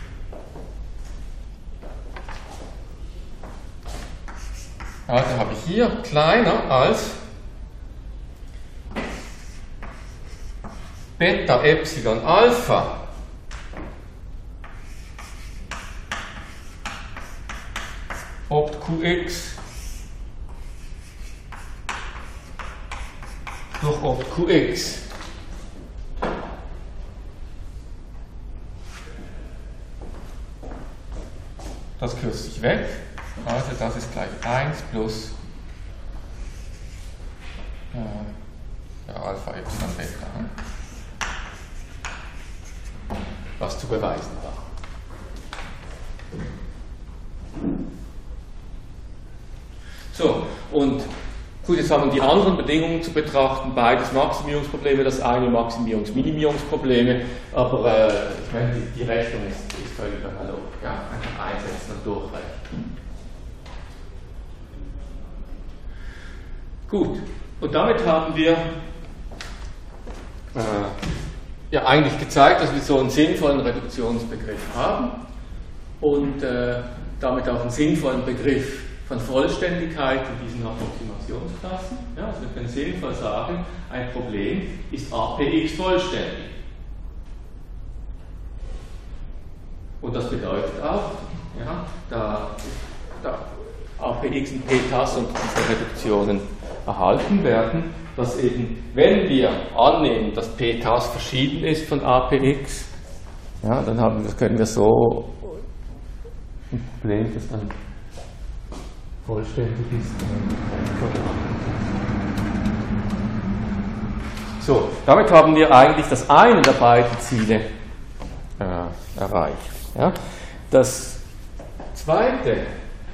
Also habe ich hier kleiner als Beta Epsilon Alpha Opt Qx durch Opt Qx. Das kürzt sich weg, also das ist gleich 1 plus Alpha Epsilon Beta. Was zu beweisen war. So, und gut, jetzt haben wir die anderen Bedingungen zu betrachten, beides Maximierungsprobleme, das eine Maximierungs-Minimierungsprobleme, aber ich meine, die Rechnung ist völlig analog. Ja? Einfach einsetzen und durchrechnen. Gut, und damit haben wir ja eigentlich gezeigt, dass wir so einen sinnvollen Reduktionsbegriff haben und damit auch einen sinnvollen Begriff von Vollständigkeit in diesen Approximationsklassen. Ja, also wir können sinnvoll sagen, ein Problem ist APX vollständig. Und das bedeutet auch, ja, da APX und PTAS und diese Reduktionen erhalten werden, dass eben, wenn wir annehmen, dass PTAS verschieden ist von APX, ja, dann können wir so ein Problem, das dann vollständig ist. So, damit haben wir eigentlich das eine der beiden Ziele erreicht. Ja? Die zweite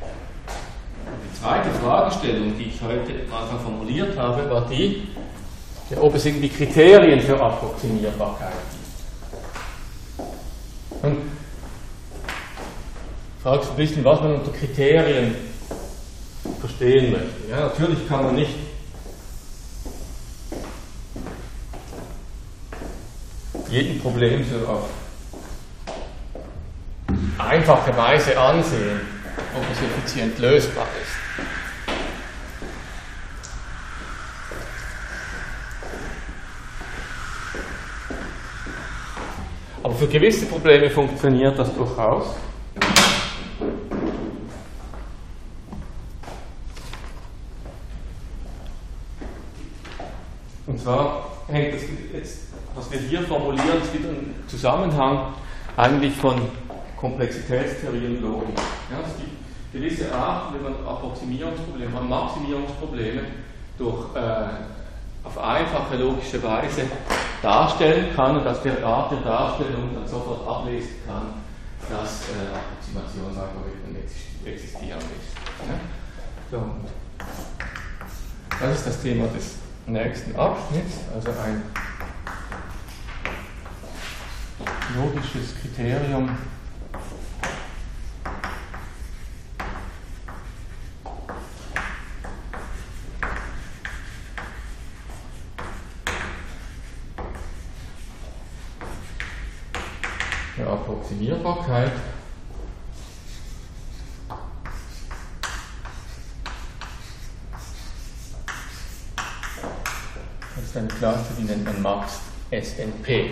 Fragestellung, die ich heute am Anfang formuliert habe, war die, ob es irgendwie Kriterien für Approximierbarkeit gibt. Und fragst du ein bisschen, was man unter Kriterien verstehen möchte. Ja, natürlich kann man nicht jeden Problem so auf einfache Weise ansehen, ob es effizient lösbar ist. Aber für gewisse Probleme funktioniert das durchaus. Und zwar hängt das jetzt, was wir hier formulieren, ist wieder ein Zusammenhang eigentlich von Komplexitätstheorie und Logik. Ja, es gibt gewisse Arten, wenn man Approximierungsprobleme, Maximierungsprobleme auf einfache logische Weise darstellen kann und aus der Art der Darstellung dann sofort ablesen kann, dass Approximationsalgorithmen existieren ist. Ja? So. Das ist das Thema des nächsten Abschnitts, also ein logisches Kriterium der Approximierbarkeit. Das ist eine Klasse, die nennt man Max SNP.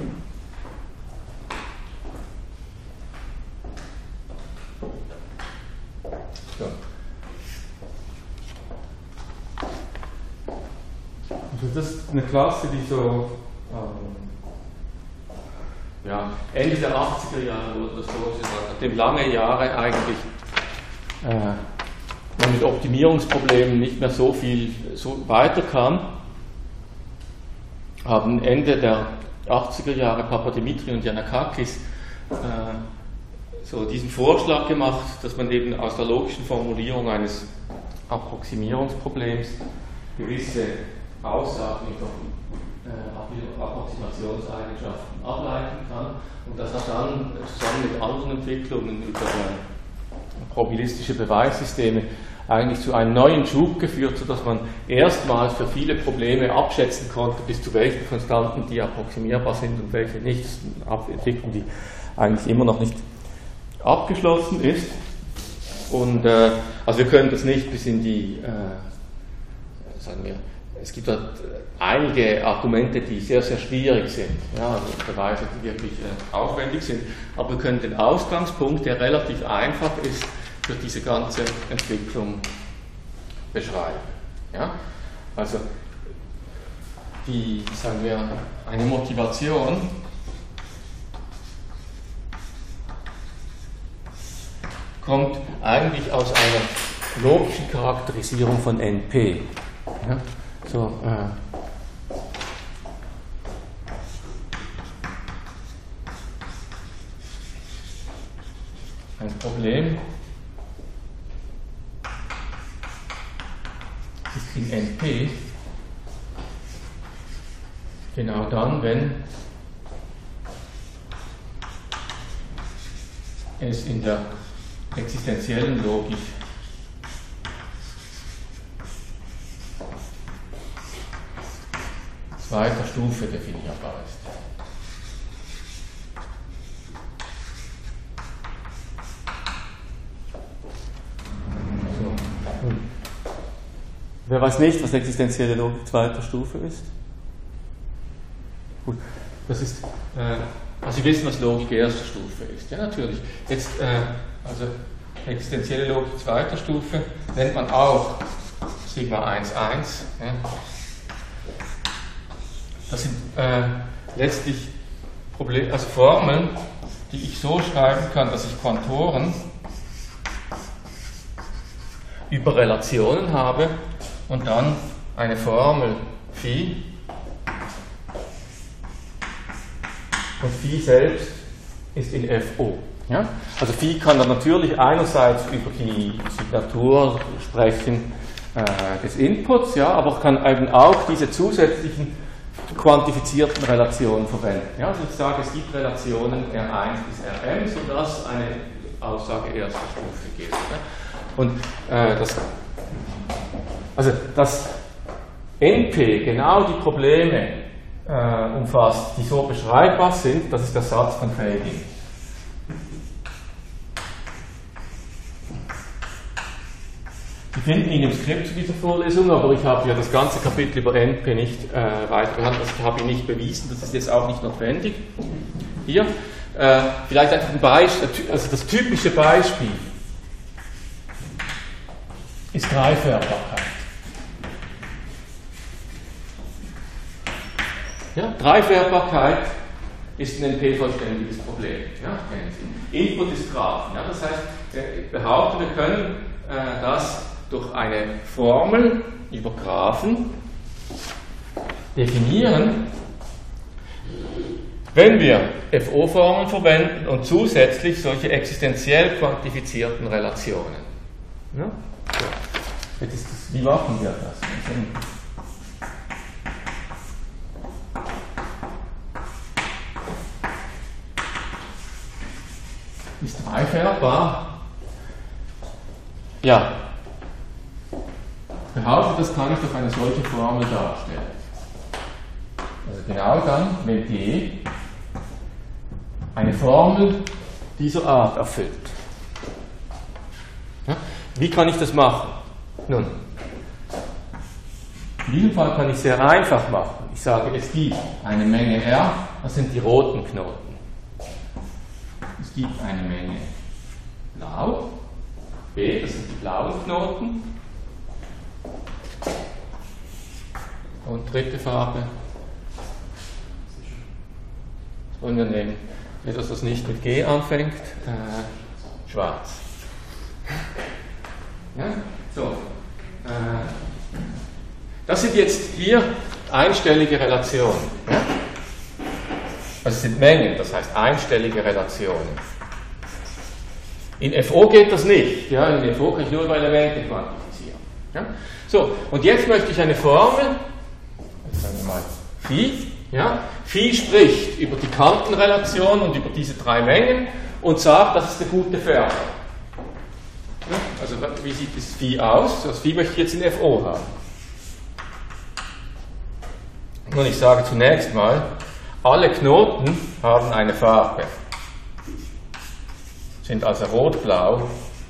So. Also das ist eine Klasse, die so Ende der 80er Jahre wurde das vorgestellt, nachdem lange Jahre eigentlich man mit Optimierungsproblemen nicht mehr so weiterkam, haben Ende der 80er Jahre Papadimitri und Yannakakis so diesen Vorschlag gemacht, dass man eben aus der logischen Formulierung eines Approximierungsproblems gewisse Aussagen über Approximationseigenschaften ableiten kann, und das hat dann zusammen mit anderen Entwicklungen über probabilistische Beweissysteme eigentlich zu einem neuen Schub geführt, sodass man erstmals für viele Probleme abschätzen konnte, bis zu welchen Konstanten die approximierbar sind und welche nicht. Das ist eine Entwicklung, die eigentlich immer noch nicht abgeschlossen ist. Und also wir können das nicht bis in die, sagen wir, es gibt dort einige Argumente, die sehr, sehr schwierig sind, ja, also Beweise, die wirklich aufwendig sind, aber wir können den Ausgangspunkt, der relativ einfach ist, für diese ganze Entwicklung beschreiben. Ja? Also sagen wir, eine Motivation kommt eigentlich aus einer logischen Charakterisierung von NP. Ja? So, ein Problem ist in NP genau dann, wenn es in der existenziellen Logik zweiter Stufe definierbar ist. Wer weiß nicht, was existenzielle Logik zweiter Stufe ist? Gut, das ist, also Sie wissen, was Logik erster Stufe ist. Ja, natürlich. Jetzt, also existenzielle Logik zweiter Stufe nennt man auch Sigma 1,1. Ja. Das sind letztlich also Formeln, die ich so schreiben kann, dass ich Quantoren über Relationen habe und dann eine Formel Phi und Phi selbst ist in FO. Ja? Also Phi kann dann natürlich einerseits über die Signatur sprechen des Inputs, ja, aber kann eben auch diese zusätzlichen quantifizierten Relationen verwenden. Ja? Also ich sage, es gibt Relationen R1 bis Rm, sodass eine Aussage erster Stufe gilt. Ja? Und dass NP genau die Probleme umfasst, die so beschreibbar sind, das ist der Satz von Felding. Sie finden ihn im Skript zu dieser Vorlesung, aber ich habe ja das ganze Kapitel über NP nicht weiter behandelt, also ich habe ihn nicht bewiesen, das ist jetzt auch nicht notwendig. Hier, vielleicht einfach ein Beispiel, also das typische Beispiel ist Dreifärbbarkeit. Ja, Dreifärbbarkeit ist ein NP-vollständiges Problem. Ja, Input ist Graphen. Ja, das heißt, wir behaupten, wir können das durch eine Formel über Graphen definieren, wenn wir FO-Formeln verwenden und zusätzlich solche existenziell quantifizierten Relationen. Ja? So. Jetzt ist das, wie machen wir das? Ist dreifärbbar? Ja. Ich behaupte, das kann ich durch eine solche Formel darstellen. Also genau dann, wenn G eine Formel dieser Art erfüllt. Ja? Wie kann ich das machen? Nun, in diesem Fall kann ich sehr einfach machen. Ich sage, es gibt eine Menge R, das sind die roten Knoten. Es gibt eine Menge Blau, B, das sind die blauen Knoten. Und dritte Farbe. Das wollen wir nehmen, etwas, das nicht mit G anfängt, schwarz. Ja? So. Das sind jetzt hier einstellige Relationen. Ja? Also es sind Mengen, das heißt einstellige Relationen. In FO geht das nicht. Ja? In FO kann ich nur über Elemente quantifizieren. Ja? So, und jetzt möchte ich eine Formel, sagen wir mal Phi, ja? Phi spricht über die Kantenrelation und über diese drei Mengen und sagt, das ist eine gute Färbung. Ja? Also wie sieht das Phi aus? Das Phi möchte ich jetzt in FO haben. Und ich sage zunächst mal, alle Knoten haben eine Farbe. Sind also rot, blau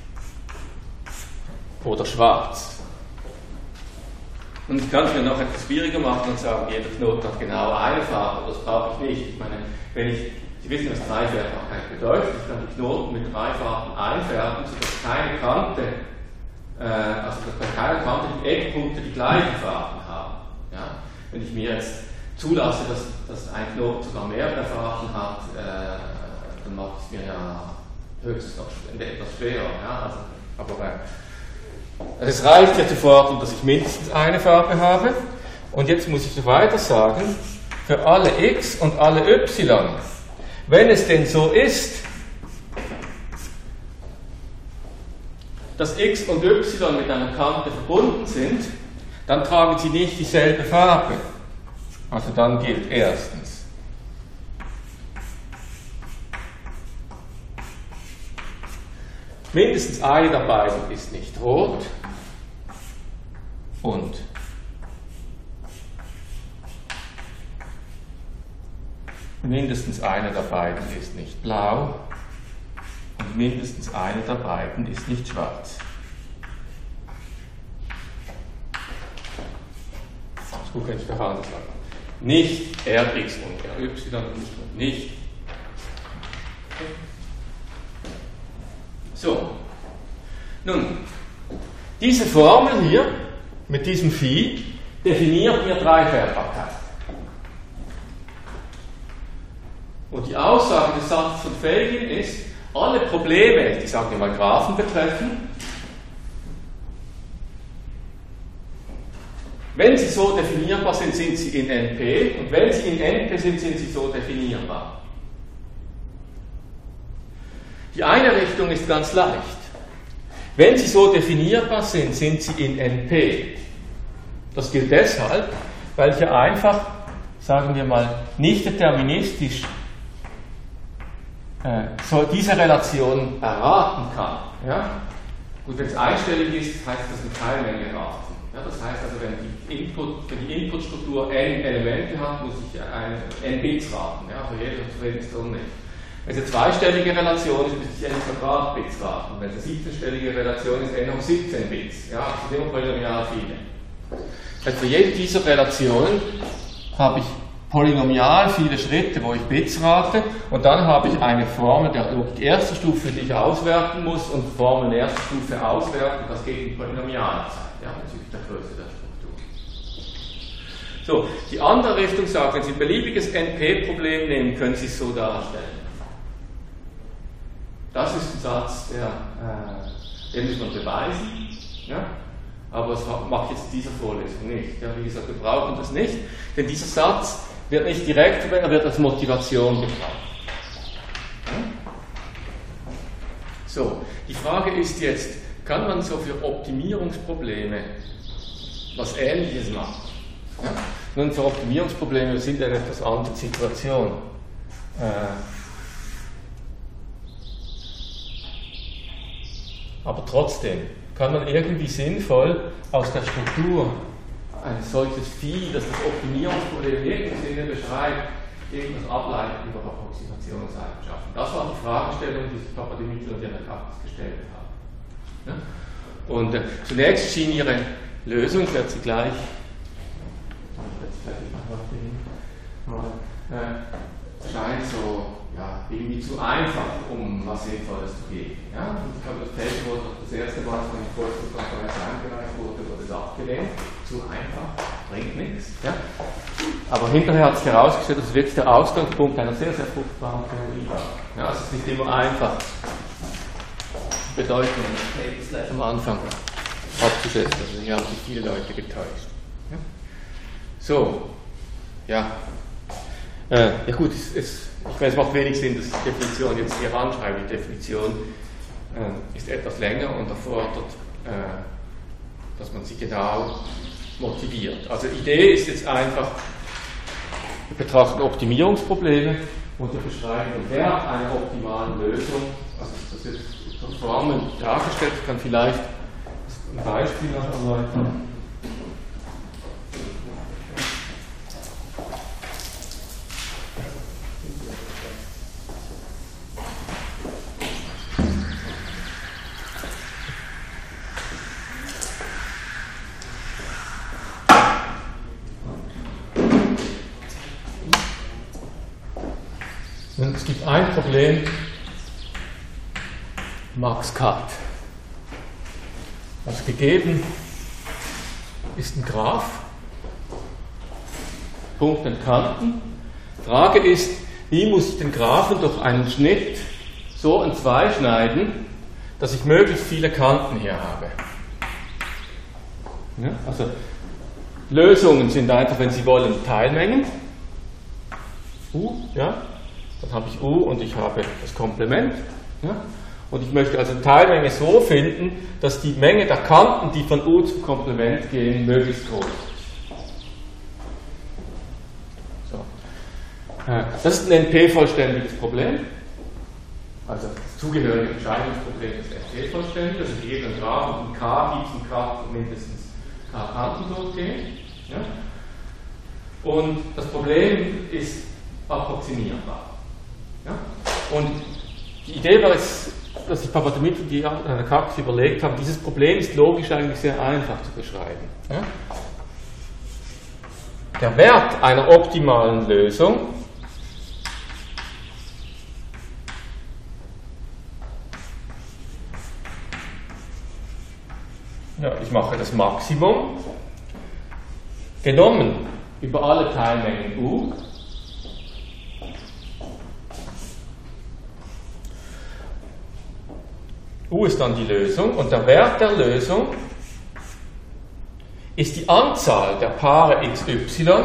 oder schwarz. Und ich kann es mir noch etwas schwieriger machen und sagen, jeder Knoten hat genau eine Farbe. Das brauche ich nicht. Ich meine, Sie wissen, was Dreifärbbarkeit bedeutet. Ich kann die Knoten mit drei Farben einfärben, sodass keine Kante, dass bei keiner Kante die Eckpunkte die gleichen Farben haben. Ja? Wenn ich mir jetzt zulasse, dass ein Knoten sogar mehrere Farben hat, dann macht es mir ja höchstens noch etwas schwerer. Ja? Aber es reicht ja zu fordern, dass ich mindestens eine Farbe habe. Und jetzt muss ich so weiter sagen, für alle x und alle y, wenn es denn so ist, dass x und y mit einer Kante verbunden sind, dann tragen sie nicht dieselbe Farbe. Also dann gilt erstens, mindestens eine der beiden ist nicht rot und mindestens eine der beiden ist nicht blau und mindestens eine der beiden ist nicht schwarz. Das gut, kann ich doch anders sagen. Nicht Rx und Ry und nicht. So, nun, diese Formel hier mit diesem Phi definiert mir Dreifärbbarkeit. Und die Aussage des Satzes von Felding ist, alle Probleme, die sagen wir mal Graphen betreffen, wenn sie so definierbar sind, sind sie in NP und wenn sie in NP sind, sind sie so definierbar. Die eine Richtung ist ganz leicht. Wenn sie so definierbar sind, sind sie in NP. Das gilt deshalb, weil ich ja einfach, sagen wir mal, nicht deterministisch so diese Relation erraten kann. Ja? Gut, wenn es einstellig ist, heißt das eine Teilmenge erraten. Ja, das heißt also, wenn die Inputstruktur n Elemente hat, muss ich n Bits raten. Ja, für jede Zufriedenstellung nicht. Wenn es eine zweistellige Relation ist, muss ich n Quadrat-Bits raten. Wenn es eine 17-stellige Relation ist, n hoch 17 Bits. Ja, das sind immer polynomial viele. Also für jede dieser Relationen habe ich polynomial viele Schritte, wo ich Bits rate, und dann habe ich eine Formel der Logik erster Stufe, die ich auswerten muss, und Formel erster Stufe auswerten, das geht in polynomialer Zeit, ja, bezüglich der Größe der Struktur. So, die andere Richtung sagt, wenn Sie ein beliebiges NP-Problem nehmen, können Sie es so darstellen. Das ist ein Satz, den muss man beweisen, ja? Aber das mache ich jetzt in dieser Vorlesung nicht. Ja, wie gesagt, wir brauchen das nicht, denn dieser Satz wird nicht direkt, er wird als Motivation gebraucht. Ja? So, die Frage ist jetzt, kann man so für Optimierungsprobleme was Ähnliches machen? Ja? Nun, für Optimierungsprobleme sind wir in einer etwas anderen Situation. Aber trotzdem kann man irgendwie sinnvoll aus der Struktur ein solches Phi, das das Optimierungsproblem in irgendeinem Sinne beschreibt, irgendwas ableiten über Approximationseigenschaften. Das war die Fragestellung, die sich Papadimitriou und Yannakakis gestellt haben. Ja? Und zunächst schien ihre Lösung, ich werde sie gleich scheint so irgendwie zu einfach, um was Sinnvolles zu geben. Ja? Und ich glaube, das Paper wurde das erste Mal, als man die Vorlesungskonferenz eingereicht wurde es abgelehnt. Zu einfach, bringt nichts. Ja? Aber hinterher hat sich herausgestellt, dass es wirklich der Ausgangspunkt einer sehr, sehr fruchtbaren Theorie war. Ja, es ist nicht immer einfach, Bedeutung des Papers am Anfang abzuschätzen. Also hier haben sich viele Leute getäuscht. Ja? So, ja. Ja gut, ich weiß, es macht wenig Sinn, dass ich die Definition jetzt hier anschreibe. Die Definition ist etwas länger und erfordert, dass man sie genau motiviert. Also die Idee ist jetzt einfach, wir betrachten Optimierungsprobleme und wir beschreiben den Wert einer optimalen Lösung. Also das wird von Formeln dargestellt. Ich kann vielleicht ein Beispiel noch erläutern. Es gibt ein Problem, Max Cut. Also gegeben ist ein Graph, Punkte und Kanten. Frage ist, wie muss ich den Graphen durch einen Schnitt so entzweischneiden, dass ich möglichst viele Kanten hier habe. Ja, also Lösungen sind einfach, wenn Sie wollen, Teilmengen. U, ja. Dann habe ich U und ich habe das Komplement. Ja? Und ich möchte also eine Teilmenge so finden, dass die Menge der Kanten, die von U zum Komplement gehen, möglichst groß ist. So. Das ist ein NP-vollständiges Problem. Also das zugehörige Entscheidungsproblem ist NP-vollständig. Also für jeden Graph und K gibt es einen Graph mindestens K Kanten durchgehen. Ja? Und das Problem ist approximierbar. Ja? Und die Idee war jetzt, dass sich Papadimitriou und Yannakakis überlegt haben, dieses Problem ist logisch eigentlich sehr einfach zu beschreiben. Ja? Der Wert einer optimalen Lösung ich mache das Maximum genommen über alle Teilmengen U U ist dann die Lösung und der Wert der Lösung ist die Anzahl der Paare XY,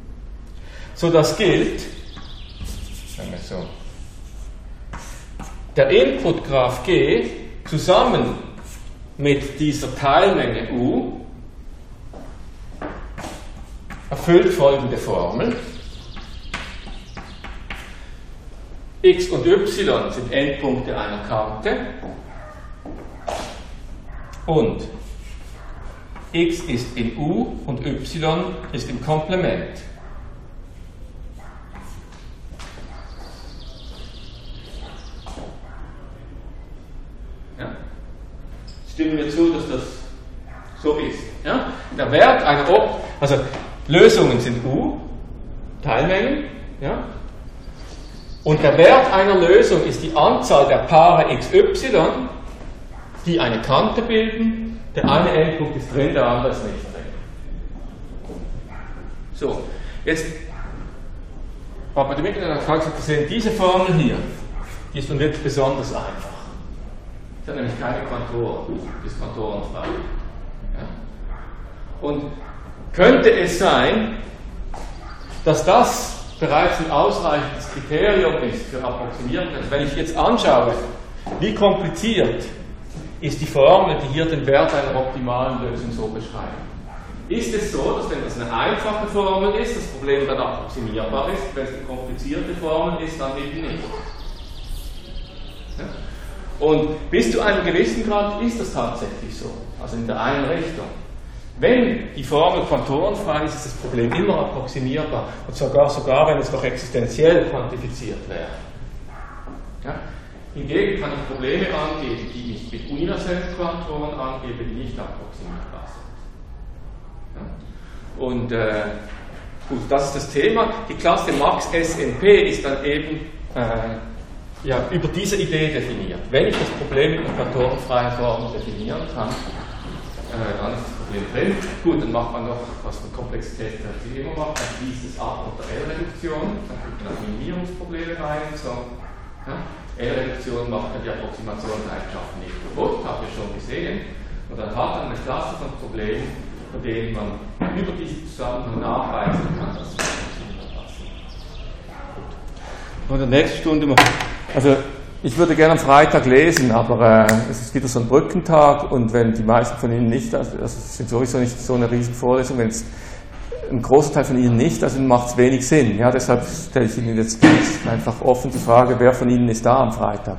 so das gilt, sagen wir so, der Input-Graph G zusammen mit dieser Teilmenge U erfüllt folgende Formel. X und Y sind Endpunkte einer Kante und X ist in U und Y ist im Komplement. Ja? Stimmen wir zu, dass das so ist. Ja? Der Wert einer also Lösungen sind U, Teilmengen, ja? Und der Wert einer Lösung ist die Anzahl der Paare XY, die eine Kante bilden. Der eine Endpunkt ist drin, der andere ist nicht drin. So, jetzt hat man die Mitglieder gesehen, diese Formel hier, die ist nun wirklich besonders einfach. Sie hat nämlich keine Konturen, die ist konturenfrei. Ja? Und könnte es sein, dass das bereits ein ausreichendes Kriterium ist für Approximierung? Also wenn ich jetzt anschaue, wie kompliziert ist die Formel, die hier den Wert einer optimalen Lösung so beschreibt. Ist es so, dass wenn das eine einfache Formel ist, das Problem dann approximierbar ist, wenn es eine komplizierte Formel ist, dann eben nicht. Ja? Und bis zu einem gewissen Grad ist das tatsächlich so, also in der einen Richtung. Wenn die Formel konturenfrei ist, ist das Problem immer approximierbar, und sogar wenn es noch existenziell quantifiziert wäre. Ja? Hingegen kann ich Probleme angeben, die ich mit universellen Quantoren angebe, die nicht approximierbar sind. Ja? Und gut, das ist das Thema. Die Klasse Max SNP ist dann eben über diese Idee definiert. Wenn ich das Problem mit einer quantorenfreien Formel definieren kann, dann ist das Problem drin. Gut, dann macht man noch, was man Komplexität immer macht, dann schließt es ab unter L-Reduktion, dann kriegt man Minimierungsprobleme rein und so. Ja? L-Reduktion macht ja die Approximationseigenschaften nicht kaputt, habt ihr schon gesehen. Und dann hat man eine Klasse von Problemen, von denen man über diesen Zusammenhang nachweisen kann, dass sie funktionieren lassen. Und in der nächsten Stunde also ich würde gerne am Freitag lesen, aber es ist wieder so ein Brückentag, und wenn die meisten von Ihnen nicht, also es sind sowieso nicht so eine riesen Vorlesung, wenn es ein großer Teil von Ihnen nicht, also macht es wenig Sinn. Ja, deshalb stelle ich Ihnen jetzt einfach offen die Frage, wer von Ihnen ist da am Freitag?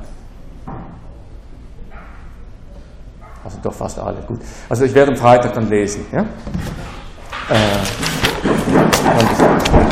Also doch fast alle, gut. Also ich werde am Freitag dann lesen. Ja?